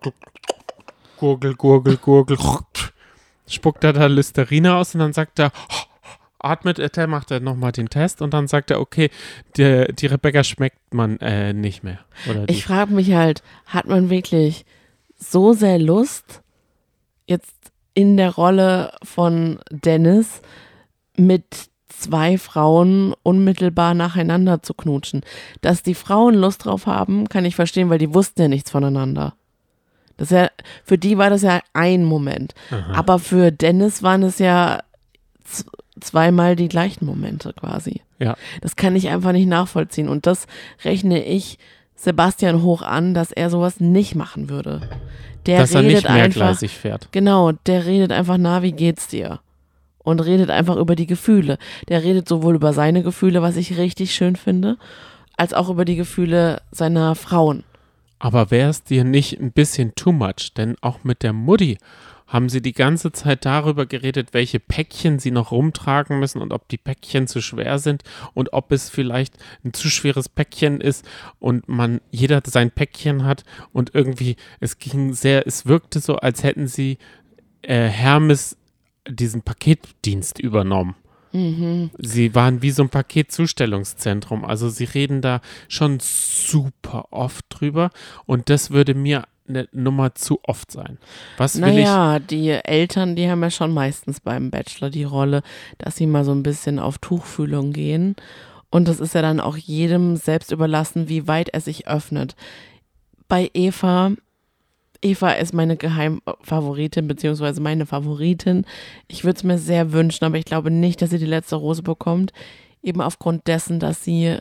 gurgel, gurgel, gurgel, spuckt er da Listerine aus und dann sagt er, atmet er, der macht er nochmal den Test und dann sagt er, okay, die, die Rebecca schmeckt man äh, nicht mehr. Oder die. Ich frage mich halt, hat man wirklich so sehr Lust, jetzt in der Rolle von Dennis mit zwei Frauen unmittelbar nacheinander zu knutschen? Dass die Frauen Lust drauf haben, kann ich verstehen, weil die wussten ja nichts voneinander. Das ist ja, für die war das ja ein Moment. Aha. Aber für Dennis waren es ja z- zweimal die gleichen Momente quasi. Ja. Das kann ich einfach nicht nachvollziehen. Und das rechne ich Sebastian hoch an, dass er sowas nicht machen würde. Der Dass er redet nicht einfach, mehrgleisig fährt. genau, der redet einfach, na, wie geht's dir? Und redet einfach über die Gefühle. Der redet sowohl über seine Gefühle, was ich richtig schön finde, als auch über die Gefühle seiner Frauen. Aber wäre es dir nicht ein bisschen too much? Denn auch mit der Mutti haben sie die ganze Zeit darüber geredet, welche Päckchen sie noch rumtragen müssen und ob die Päckchen zu schwer sind und ob es vielleicht ein zu schweres Päckchen ist und man jeder sein Päckchen hat und irgendwie, es ging sehr, es wirkte so, als hätten sie äh, Hermes diesen Paketdienst übernommen. Mhm. Sie waren wie so ein Paketzustellungszentrum. Also sie reden da schon super oft drüber und das würde mir eine Nummer zu oft sein. Was will Naja, die Eltern, die haben ja schon meistens beim Bachelor die Rolle, dass sie mal so ein bisschen auf Tuchfühlung gehen. Und das ist ja dann auch jedem selbst überlassen, wie weit er sich öffnet. Bei Eva, Eva ist meine Geheimfavoritin, beziehungsweise meine Favoritin. Ich würde es mir sehr wünschen, aber ich glaube nicht, dass sie die letzte Rose bekommt. Eben aufgrund dessen, dass sie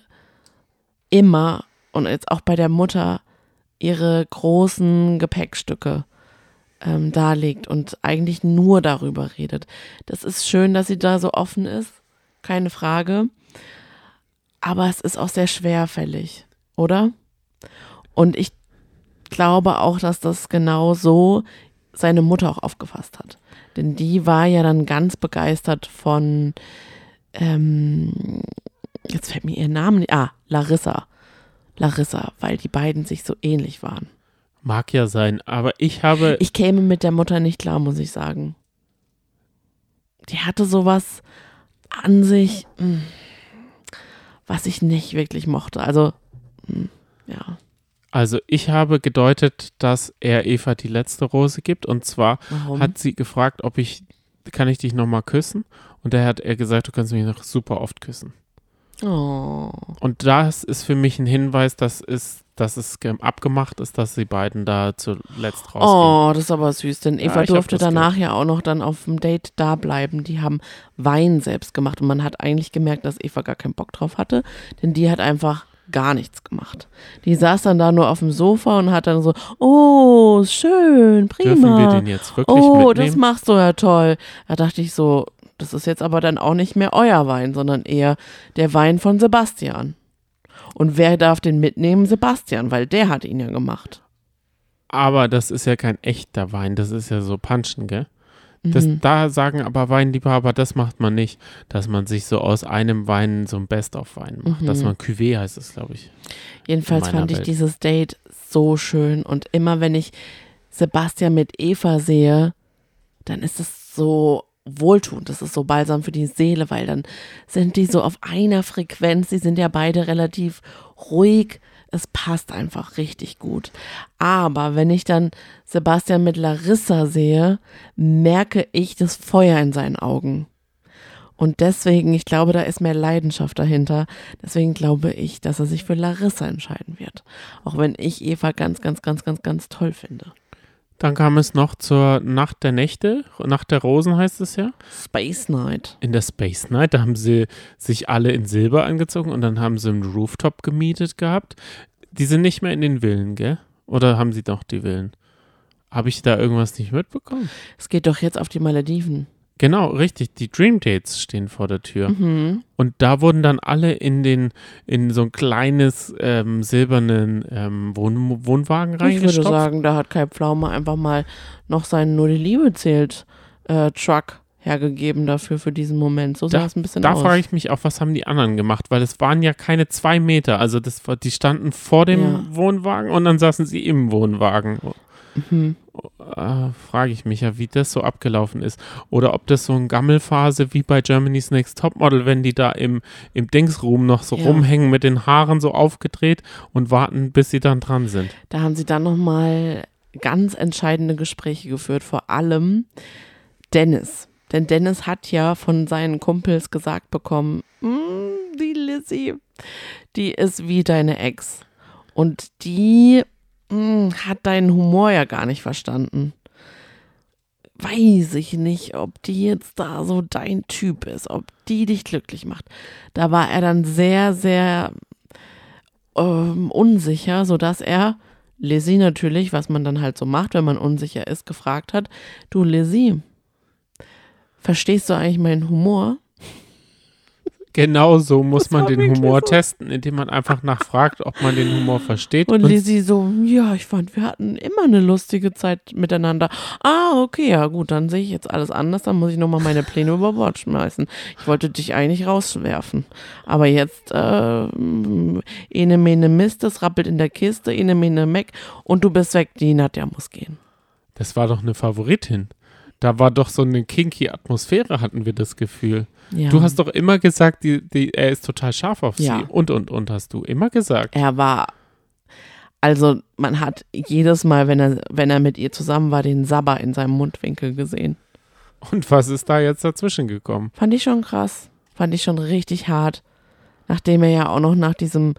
immer und jetzt auch bei der Mutter ihre großen Gepäckstücke ähm, darlegt und eigentlich nur darüber redet. Das ist schön, dass sie da so offen ist, keine Frage. Aber es ist auch sehr schwerfällig, oder? Und ich glaube auch, dass das genau so seine Mutter auch aufgefasst hat. Denn die war ja dann ganz begeistert von, ähm, jetzt fällt mir ihr Name nicht, ah, Larissa. Larissa, weil die beiden sich so ähnlich waren. Mag ja sein, aber ich habe... Ich käme mit der Mutter nicht klar, muss ich sagen. Die hatte sowas an sich, mh, was ich nicht wirklich mochte. Also, mh, ja. Also ich habe gedeutet, dass er Eva die letzte Rose gibt und zwar Warum? hat sie gefragt, ob ich, kann ich dich nochmal küssen? Und da hat er gesagt, du kannst mich noch super oft küssen. Oh. Und das ist für mich ein Hinweis, dass es, dass es ge- abgemacht ist, dass die beiden da zuletzt rausgehen. Oh, das ist aber süß, denn Ja, Eva ich hab durfte das danach ja auch noch dann auf dem Date da bleiben. Die haben Wein selbst gemacht und man hat eigentlich gemerkt, dass Eva gar keinen Bock drauf hatte, denn die hat einfach gar nichts gemacht. Die saß dann da nur auf dem Sofa und hat dann so, oh, schön, prima. Dürfen wir den jetzt wirklich oh, mitnehmen? das machst du ja toll. Da dachte ich so, das ist jetzt aber dann auch nicht mehr euer Wein, sondern eher der Wein von Sebastian. Und wer darf den mitnehmen? Sebastian, weil der hat ihn ja gemacht. Aber das ist ja kein echter Wein, das ist ja so Punchen, gell? Das, Mhm. Da sagen aber Weinliebhaber, das macht man nicht, dass man sich so aus einem Wein so ein Best-of-Wein macht. Mhm. Dass man Cuvée heißt es, glaube ich. Jedenfalls in meiner fand ich Welt. dieses Date so schön. Und immer wenn ich Sebastian mit Eva sehe, dann ist es so wohltuend. Das ist so balsam für die Seele, weil dann sind die so auf einer Frequenz. Sie sind ja beide relativ ruhig. Es passt einfach richtig gut. Aber wenn ich dann Sebastian mit Larissa sehe, merke ich das Feuer in seinen Augen. Und deswegen, ich glaube, da ist mehr Leidenschaft dahinter. Deswegen glaube ich, dass er sich für Larissa entscheiden wird. Auch wenn ich Eva ganz, ganz, ganz, ganz, ganz toll finde. Dann kam es noch zur Nacht der Nächte, Nacht der Rosen heißt es ja. Space Night. In der Space Night, da haben sie sich alle in Silber angezogen und dann haben sie einen Rooftop gemietet gehabt. Die sind nicht mehr in den Villen, gell? Oder haben sie doch die Villen? Habe ich da irgendwas nicht mitbekommen? Es geht doch jetzt auf die Malediven. Genau, richtig. Die Dream Dates stehen vor der Tür. Mhm. Und da wurden dann alle in den in so ein kleines ähm, silbernen ähm, Wohn Wohnwagen Ich würde reingestopft. sagen, da hat Kai Pflaume einfach mal noch seinen Nur die Liebe zählt äh, Truck hergegeben dafür, für diesen Moment. So sah Da- es ein bisschen Da aus. frage ich mich auch, was haben die anderen gemacht? Weil es waren ja keine zwei Meter. Also das war, die standen vor dem Ja. Wohnwagen und dann saßen sie im Wohnwagen. Mhm. Äh, frage ich mich ja, wie das so abgelaufen ist. Oder ob das so eine Gammelphase wie bei Germany's Next Topmodel, wenn die da im, im Dingsroom noch so Ja. rumhängen mit den Haaren so aufgedreht und warten, bis sie dann dran sind. Da haben sie dann nochmal ganz entscheidende Gespräche geführt, vor allem Dennis. Denn Dennis hat ja von seinen Kumpels gesagt bekommen, "Mm, die Lizzie, die ist wie deine Ex. Und die mm, hat deinen Humor ja gar nicht verstanden. Weiß ich nicht, ob die jetzt da so dein Typ ist, ob die dich glücklich macht." Da war er dann sehr, sehr ähm, unsicher, sodass er Lizzie natürlich, was man dann halt so macht, wenn man unsicher ist, gefragt hat, du Lizzie, verstehst du eigentlich meinen Humor? Genau so muss Das man war den wirklich Humor so. testen, indem man einfach nachfragt, ob man den Humor versteht. Und Und Lizzie so, ja, ich fand, wir hatten immer eine lustige Zeit miteinander. Ah, okay, ja gut, dann sehe ich jetzt alles anders, dann muss ich nochmal meine Pläne über Bord schmeißen. Ich wollte dich eigentlich rauswerfen. Aber jetzt, äh, ene mene Mist, es rappelt in der Kiste, ene mene Meck und du bist weg, die Nadja muss gehen. das war doch eine Favoritin. Da war doch so eine kinky Atmosphäre, hatten wir das Gefühl. Ja. Du hast doch immer gesagt, die, die, er ist total scharf auf Ja. sie. Und, und, und hast du immer gesagt. Er war, also man hat jedes Mal, wenn er, wenn er mit ihr zusammen war, den Sabber in seinem Mundwinkel gesehen. Und was ist da jetzt dazwischen gekommen? Fand ich schon krass. Fand ich schon richtig hart. Nachdem er ja auch noch nach diesem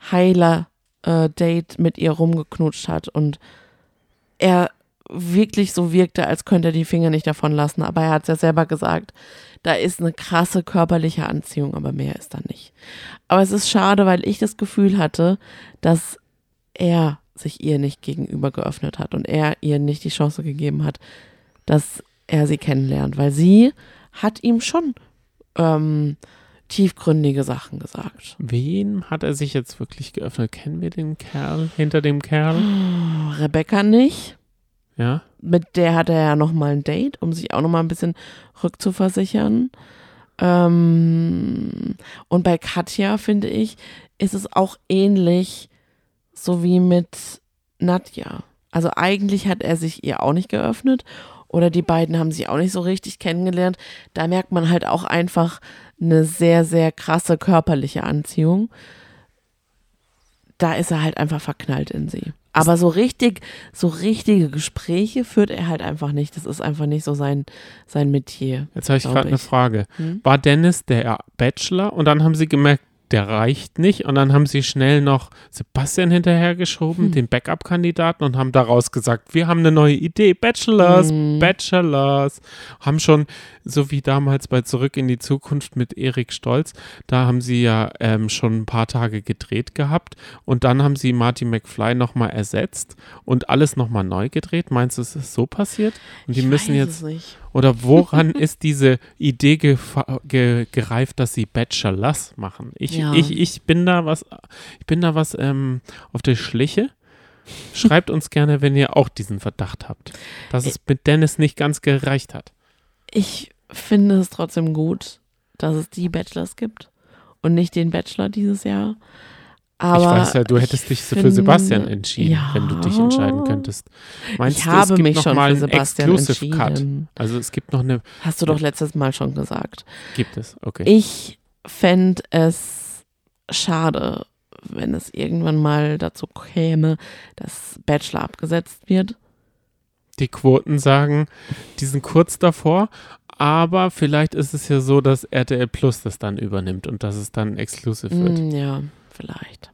Heiler-Date mit ihr rumgeknutscht hat und er wirklich so wirkte, als könnte er die Finger nicht davon lassen. Aber er hat es ja selber gesagt, da ist eine krasse körperliche Anziehung, aber mehr ist da nicht. Aber es ist schade, weil ich das Gefühl hatte, dass er sich ihr nicht gegenüber geöffnet hat und er ihr nicht die Chance gegeben hat, dass er sie kennenlernt, weil sie hat ihm schon ähm, tiefgründige Sachen gesagt. Wem hat er sich jetzt wirklich geöffnet? Kennen wir den Kerl hinter dem Kerl? Rebecca nicht. Ja? Mit der hat er ja nochmal ein Date, um sich auch nochmal ein bisschen rückzuversichern. Ähm, und bei Katja, finde ich, ist es auch ähnlich so wie mit Nadja. Also eigentlich hat er sich ihr auch nicht geöffnet oder die beiden haben sich auch nicht so richtig kennengelernt. Da merkt man halt auch einfach eine sehr, sehr krasse körperliche Anziehung. Da ist er halt einfach verknallt in sie. Aber so richtig, so richtige Gespräche führt er halt einfach nicht. Das ist einfach nicht so sein, sein Metier. Jetzt habe ich glaub gerade eine ich. Frage. Hm? War Dennis der Bachelor und dann haben sie gemerkt, der reicht nicht. Und dann haben sie schnell noch Sebastian hinterhergeschoben, hm. den Backup-Kandidaten, und haben daraus gesagt, wir haben eine neue Idee, Bachelors, hm. Bachelors. Haben schon, so wie damals bei Zurück in die Zukunft mit Erik Stolz, da haben sie ja ähm, schon ein paar Tage gedreht gehabt und dann haben sie Marty McFly nochmal ersetzt und alles nochmal neu gedreht. Meinst du, es ist so passiert? Und die ich müssen weiß jetzt, es nicht. oder woran ist diese Idee gefa- ge- gereift, dass sie Bachelors machen? Ich, Ja. ich, ich bin da was, ich bin da was ähm, auf der Schliche. Schreibt uns gerne, wenn ihr auch diesen Verdacht habt, dass es mit Dennis nicht ganz gereicht hat. Ich finde es trotzdem gut, dass es die Bachelors gibt und nicht den Bachelor dieses Jahr. Aber ich weiß ja, du hättest dich finde, für Sebastian entschieden, ja, wenn du dich entscheiden könntest. Meinst ich du, habe es gibt mich noch schon mal für einen Sebastian Exclusive entschieden. Cut? Also es gibt noch eine... Hast du doch letztes Mal schon gesagt. Gibt es, okay. Ich fände es schade, wenn es irgendwann mal dazu käme, dass Bachelor abgesetzt wird. Die Quoten sagen, die sind kurz davor, aber vielleicht ist es ja so, dass R T L Plus das dann übernimmt und dass es dann exclusive wird. Mm, ja, vielleicht.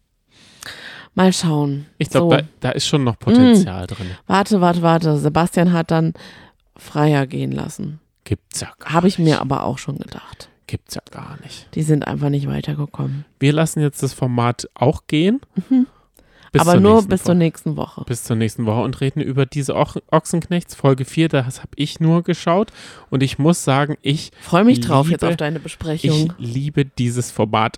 Mal schauen. Ich glaube, so. da, da ist schon noch Potenzial mm. drin. Warte, warte, warte. Sebastian hat dann Freier gehen lassen. Gibt's ja gar Habe ich nicht. mir aber auch schon gedacht. Gibt's ja gar nicht. Die sind einfach nicht weitergekommen. Wir lassen jetzt das Format auch gehen. Mhm. Bis aber zur nur nächsten bis Woche. zur nächsten Woche. Bis zur nächsten Woche und reden über diese Och- Ochsenknechts Folge vier. Das habe ich nur geschaut und ich muss sagen, ich freue mich drauf liebe, jetzt auf deine Besprechung. Ich liebe dieses Format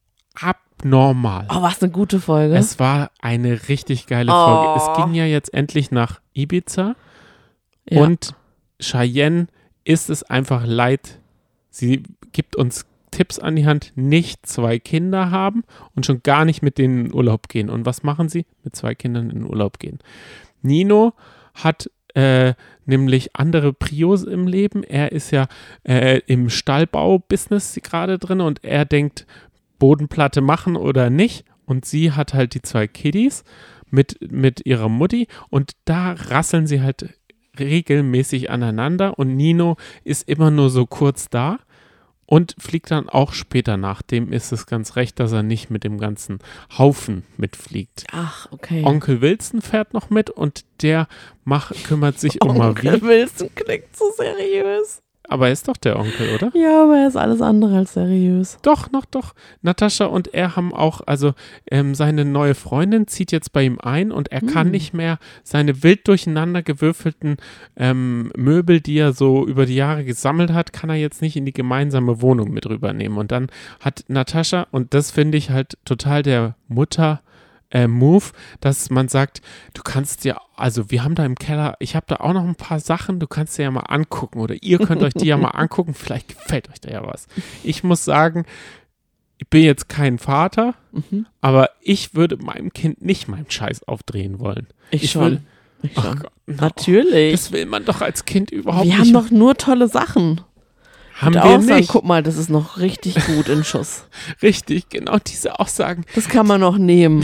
abnormal. Oh, was eine gute Folge. Es war eine richtig geile oh. Folge. Es ging ja jetzt endlich nach Ibiza ja. und Cheyenne ist es einfach leid. Sie gibt uns Tipps an die Hand, nicht zwei Kinder haben und schon gar nicht mit denen in Urlaub gehen. Und was machen sie? Mit zwei Kindern in Urlaub gehen. Nino hat äh, nämlich andere Prios im Leben. Er ist ja äh, im Stallbau-Business gerade drin und er denkt, Bodenplatte machen oder nicht. Und sie hat halt die zwei Kiddies mit, mit ihrer Mutti und da rasseln sie halt regelmäßig aneinander und Nino ist immer nur so kurz da. Und fliegt dann auch später nach. Dem ist es ganz recht, dass er nicht mit dem ganzen Haufen mitfliegt. Ach, okay. Onkel Wilson fährt noch mit und der mach, kümmert sich um Marie. Onkel Wilson klingt so seriös. Aber er ist doch der Onkel, oder? Ja, aber er ist alles andere als seriös. Doch, noch, doch. Natascha und er haben auch, also ähm, seine neue Freundin zieht jetzt bei ihm ein und er hm. kann nicht mehr seine wild durcheinander gewürfelten ähm, Möbel, die er so über die Jahre gesammelt hat, kann er jetzt nicht in die gemeinsame Wohnung mit rübernehmen. Und dann hat Natascha, und das finde ich halt total der Mutter- Äh, Move, dass man sagt, du kannst dir, also wir haben da im Keller, ich habe da auch noch ein paar Sachen, du kannst dir ja mal angucken oder ihr könnt euch die ja mal angucken, vielleicht gefällt euch da ja was. Ich muss sagen, ich bin jetzt kein Vater, mhm. aber ich würde meinem Kind nicht meinen Scheiß aufdrehen wollen. Ich, ich schon. Will, ich schon. Gott, no, Natürlich. Das will man doch als Kind überhaupt wir nicht. Wir haben doch nur tolle Sachen. Haben wir wir auch sagen, nicht. Guck mal, das ist noch richtig gut in Schuss. Richtig, genau diese Aussagen. Das kann man noch nehmen.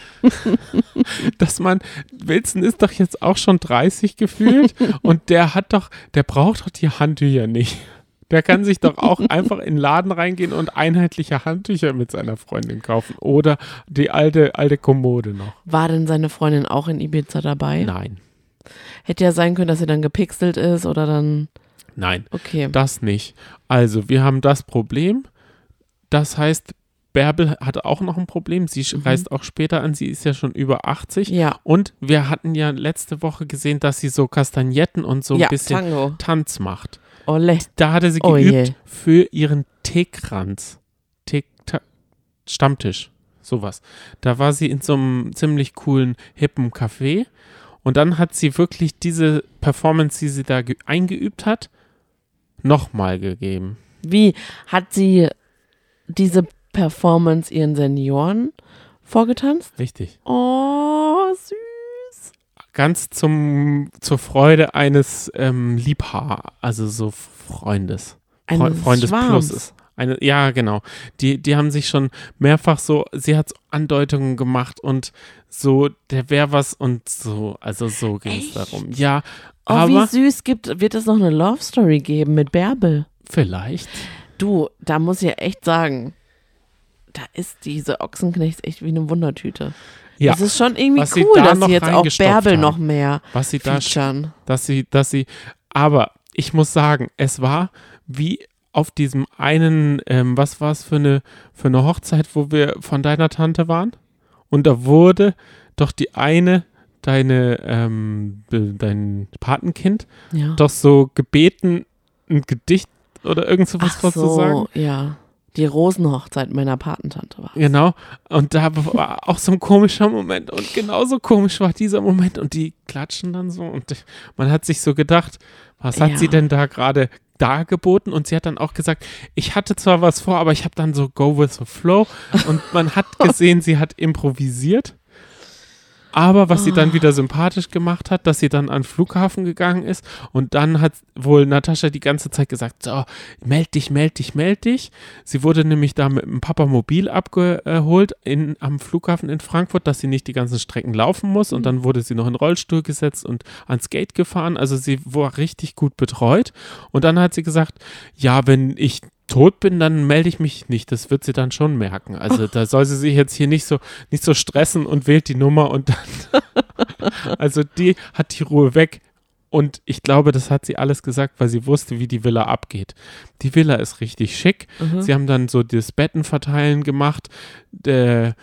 Dass man, Wilson ist doch jetzt auch schon dreißig gefühlt und der hat doch, der braucht doch die Handtücher nicht. Der kann sich doch auch einfach in den Laden reingehen und einheitliche Handtücher mit seiner Freundin kaufen oder die alte, alte Kommode noch. War denn seine Freundin auch in Ibiza dabei? Nein. Hätte ja sein können, dass sie dann gepixelt ist oder dann... Nein, okay. Das nicht. Also, wir haben das Problem. Das heißt, Bärbel hat auch noch ein Problem. Sie mhm. reist auch später an. Sie ist ja schon über achtzig. Ja. Und wir hatten ja letzte Woche gesehen, dass sie so Kastagnetten und so ein ja, bisschen Tango. Tanz macht. Ole. Da hatte sie oh geübt je. für ihren Teekranz. Tee, ta, Stammtisch. Sowas. Da war sie in so einem ziemlich coolen, hippen Café. Und dann hat sie wirklich diese Performance, die sie da ge- eingeübt hat, nochmal gegeben. Wie hat sie diese Performance ihren Senioren vorgetanzt? Richtig. Oh, süß. Ganz zum, zur Freude eines ähm, Liebhaber, also so Freundes. Fre- Eines Freundes Schwarms. Pluses. Eine, ja, genau. Die, die haben sich schon mehrfach so, sie hat so Andeutungen gemacht und so, der wäre was und so, also so ging es darum. Ja, oh, aber wie süß, gibt, wird es noch eine Love Story geben mit Bärbel? vielleicht. Du, da muss ich ja echt sagen, da ist diese Ochsenknechts echt wie eine Wundertüte. Ja. Das ist schon irgendwie Was cool, sie da dass noch sie jetzt auch reingestopft Bärbel haben. noch mehr Was sie da, featuren. dass sie, dass sie, aber ich muss sagen, es war wie auf diesem einen, ähm, was war es für eine, für eine Hochzeit, wo wir von deiner Tante waren? Und da wurde doch die eine, deine, ähm, dein Patenkind, Ja. doch so gebeten, ein Gedicht oder irgend sowas Ach so, zu sagen. ja. Die Rosenhochzeit meiner Patentante war. Genau. Und da war auch so ein komischer Moment. Und genauso komisch war dieser Moment. Und die klatschen dann so. Und man hat sich so gedacht, was hat Ja. sie denn da gerade dargeboten? Und sie hat dann auch gesagt, ich hatte zwar was vor, aber ich habe dann so go with the flow. Und man hat gesehen, sie hat improvisiert. Aber was sie dann wieder sympathisch gemacht hat, dass sie dann an den Flughafen gegangen ist und dann hat wohl Natascha die ganze Zeit gesagt, so, meld dich, meld dich, meld dich. Sie wurde nämlich da mit dem Papamobil abgeholt in, am Flughafen in Frankfurt, dass sie nicht die ganzen Strecken laufen muss und dann wurde sie noch in den Rollstuhl gesetzt und ans Gate gefahren. Also sie war richtig gut betreut und dann hat sie gesagt, ja, wenn ich tot bin, dann melde ich mich nicht. Das wird sie dann schon merken. Also da soll sie sich jetzt hier nicht so, nicht so stressen und wählt die Nummer und dann also die hat die Ruhe weg und ich glaube, das hat sie alles gesagt, weil sie wusste, wie die Villa abgeht. Die Villa ist richtig schick. Mhm. Sie haben dann so das Bettenverteilen gemacht. Der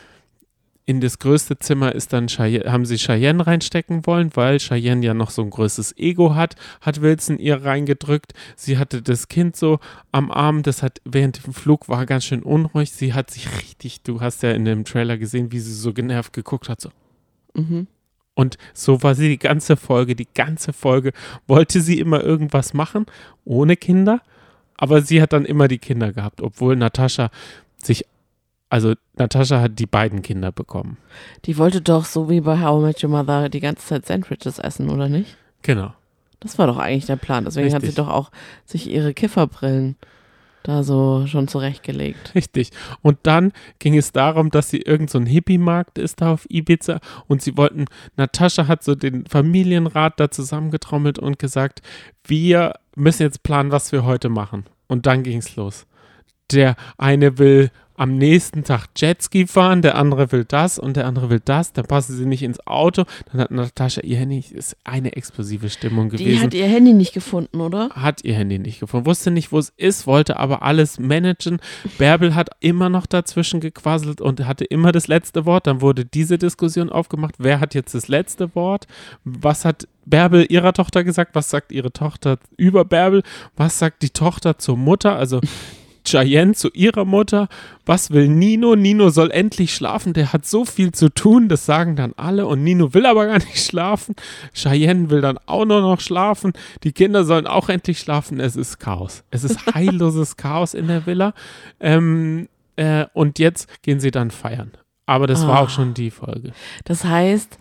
In das größte Zimmer ist dann Cheyenne, haben sie Cheyenne reinstecken wollen, weil Cheyenne ja noch so ein größtes Ego hat, hat Wilson ihr reingedrückt. Sie hatte das Kind so am Arm, das hat während dem Flug war ganz schön unruhig. Sie hat sich richtig, du hast ja in dem Trailer gesehen, wie sie so genervt geguckt hat, so. Mhm. Und so war sie die ganze Folge, die ganze Folge wollte sie immer irgendwas machen, ohne Kinder, aber sie hat dann immer die Kinder gehabt, obwohl Natascha sich Also Natascha hat die beiden Kinder bekommen. Die wollte doch so wie bei How I Met Your Mother die ganze Zeit Sandwiches essen, oder nicht? Genau. Das war doch eigentlich der Plan. Deswegen Richtig. hat sie doch auch sich ihre Kifferbrillen da so schon zurechtgelegt. Richtig. Und dann ging es darum, dass sie irgend so ein Hippie-Markt ist da auf Ibiza und sie wollten, Natascha hat so den Familienrat da zusammengetrommelt und gesagt, wir müssen jetzt planen, was wir heute machen. Und dann ging es los. Der eine will am nächsten Tag Jetski fahren, der andere will das und der andere will das, dann passen sie nicht ins Auto, dann hat Natascha ihr Handy, ist eine explosive Stimmung gewesen. Die hat ihr Handy nicht gefunden, oder? Hat ihr Handy nicht gefunden, wusste nicht, wo es ist, wollte aber alles managen. Bärbel hat immer noch dazwischen gequasselt und hatte immer das letzte Wort. Dann wurde diese Diskussion aufgemacht, wer hat jetzt das letzte Wort? Was hat Bärbel ihrer Tochter gesagt? Was sagt ihre Tochter über Bärbel? Was sagt die Tochter zur Mutter? Also Cheyenne zu ihrer Mutter, was will Nino? Nino soll endlich schlafen, der hat so viel zu tun, das sagen dann alle und Nino will aber gar nicht schlafen. Cheyenne will dann auch nur noch schlafen, die Kinder sollen auch endlich schlafen, es ist Chaos. Es ist heilloses Chaos in der Villa ähm, äh, und jetzt gehen sie dann feiern. Aber das Ah. war auch schon die Folge. Das heißt,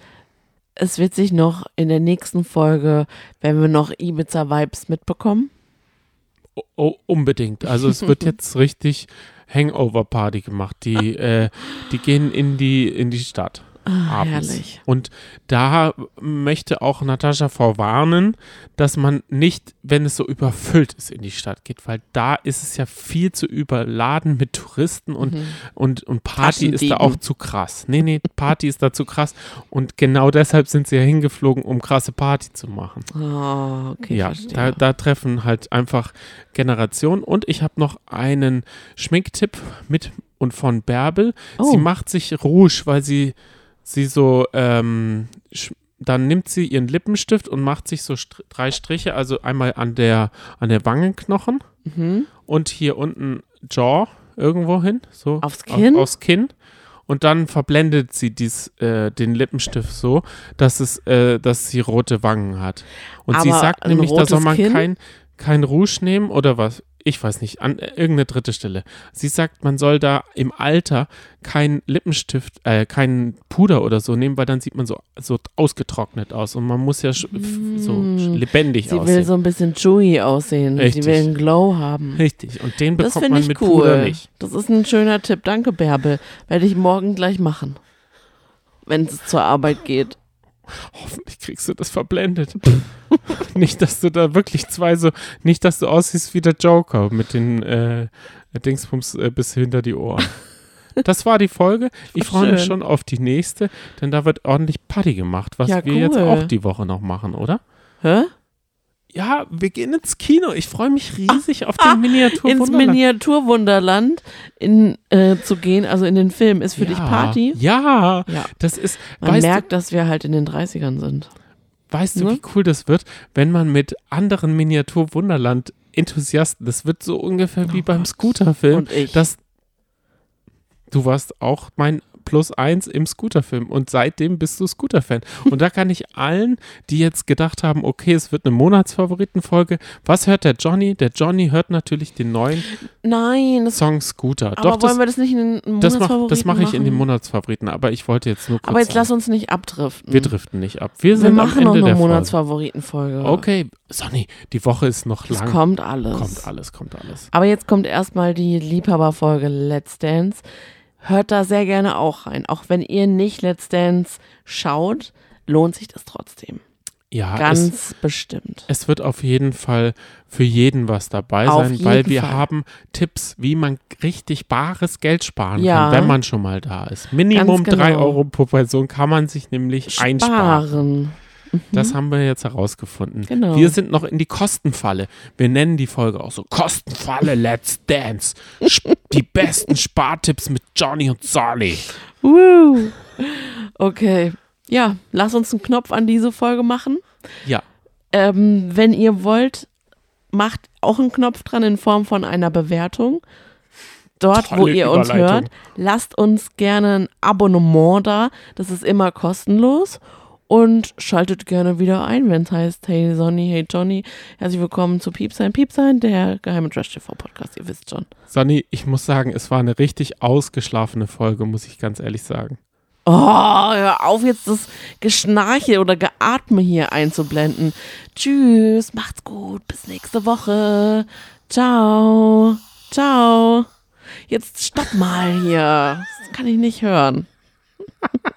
es wird sich noch in der nächsten Folge, wenn wir noch Ibiza-Vibes mitbekommen. Oh, oh, unbedingt. Also es wird jetzt richtig Hangover-Party gemacht. Die, äh, die gehen in die, in die Stadt. Ah, Abends. herrlich. Und da möchte auch Natascha vorwarnen, dass man nicht, wenn es so überfüllt ist, in die Stadt geht, weil da ist es ja viel zu überladen mit Touristen und, Mhm. und, und Party ist da Taschendieben. auch zu krass. Nee, nee, Party ist da zu krass und genau deshalb sind sie ja hingeflogen, um krasse Party zu machen. Oh, okay, Ja, verstehe. da, da treffen halt einfach Generationen und ich habe noch einen Schminktipp mit und von Bärbel. Oh. Sie macht sich Rouge, weil sie sie so, ähm, sch- dann nimmt sie ihren Lippenstift und macht sich so str- drei Striche, also einmal an der, an der Wangenknochen Mhm. und hier unten Jaw irgendwo hin, so Aufs Kinn? Auf, aufs Kinn. Und dann verblendet sie dies, äh, den Lippenstift so, dass es, äh, dass sie rote Wangen hat. Und sie Aber sagt ein nämlich, da soll rotes man Kinn? kein, kein Rouge nehmen oder was? Ich weiß nicht, an äh, irgendeine dritte Stelle. Sie sagt, man soll da im Alter kein Lippenstift, äh, kein Puder oder so nehmen, weil dann sieht man so, so ausgetrocknet aus und man muss ja sch- f- so sch- lebendig Sie will aussehen. so ein bisschen Chewy aussehen. Richtig. Sie will einen Glow haben. Richtig, und den Das bekommt finde man ich mit cool. Puder nicht. Das ist ein schöner Tipp. Danke, Bärbel. Werde ich morgen gleich machen. Wenn es zur Arbeit geht. Hoffentlich kriegst du das verblendet. Nicht, dass du da wirklich zwei so, nicht, dass du aussiehst wie der Joker mit den äh, Dingsbums äh, bis hinter die Ohren. das war die Folge. Ich freue mich schön. schon auf die nächste, denn da wird ordentlich Party gemacht, was Ja, wir cool. jetzt auch die Woche noch machen, oder? Hä? Ja, wir gehen ins Kino. Ich freue mich riesig auf den ah, Ins Miniaturwunderland. Miniaturwunderland in, äh, zu gehen, also in den Film. Ist für ja, dich Party? Ja, Ja. das ist, Man weißt merkt, dass wir halt in den dreißigern sind. du, weißt du, Ne? wie cool das wird, wenn man mit anderen Miniaturwunderland-Enthusiasten, das wird so ungefähr wie Oh beim Gott. Scooterfilm, Und ich. dass du warst auch mein Plus eins im Scooterfilm und seitdem bist du Scooter-Fan. Und da kann ich allen, die jetzt gedacht haben, okay, es wird eine Monatsfavoritenfolge, was hört der Johnny? Der Johnny hört natürlich den neuen Nein, das, Song Scooter. aber Doch, wollen das, wir das nicht in den das mache Monatsfavoriten das mach ich in den machen? Monatsfavoriten, aber ich wollte jetzt nur kurz Aber jetzt sagen, lass uns nicht abdriften. wir driften nicht ab. Wir Wir sind machen am noch Ende eine der Folge. Monatsfavoritenfolge. Okay, Sonny, die Woche ist noch Es lang. kommt alles. Kommt alles, kommt alles. Aber jetzt kommt erstmal die Liebhaberfolge Let's Dance. Hört da sehr gerne auch rein. Auch wenn ihr nicht Let's Dance schaut, lohnt sich das trotzdem. Ja, es, Ganz bestimmt. es wird auf jeden Fall für jeden was dabei Auf sein, weil jeden wir Fall. haben Tipps, wie man richtig bares Geld sparen Ja. kann, wenn man schon mal da ist. Minimum Ganz drei genau. Euro pro Person kann man sich nämlich einsparen. Sparen. Das haben wir jetzt herausgefunden. Genau. Wir sind noch in die Kostenfalle. Wir nennen die Folge auch so Kostenfalle Let's Dance. Sp- die besten Spartipps mit Johnny und Sonny. Woo. Okay. Ja, lass uns einen Knopf an diese Folge machen. Ja, Ähm, wenn ihr wollt, macht auch einen Knopf dran in Form von einer Bewertung. Dort, wo Tolle ihr uns Überleitung. hört, lasst uns gerne ein Abonnement da. Das ist immer kostenlos. Und schaltet gerne wieder ein, wenn es heißt, hey Sonny, hey Johnny, herzlich willkommen zu Piepsein, Piepsein, der geheime Trash-T V-Podcast, ihr wisst schon. Sonny, ich muss sagen, es war eine richtig ausgeschlafene Folge, muss ich ganz ehrlich sagen. Oh, hör auf jetzt das Geschnarche oder Geatme hier einzublenden. Tschüss, macht's gut, bis nächste Woche. Ciao, ciao. Jetzt stopp mal hier, das kann ich nicht hören.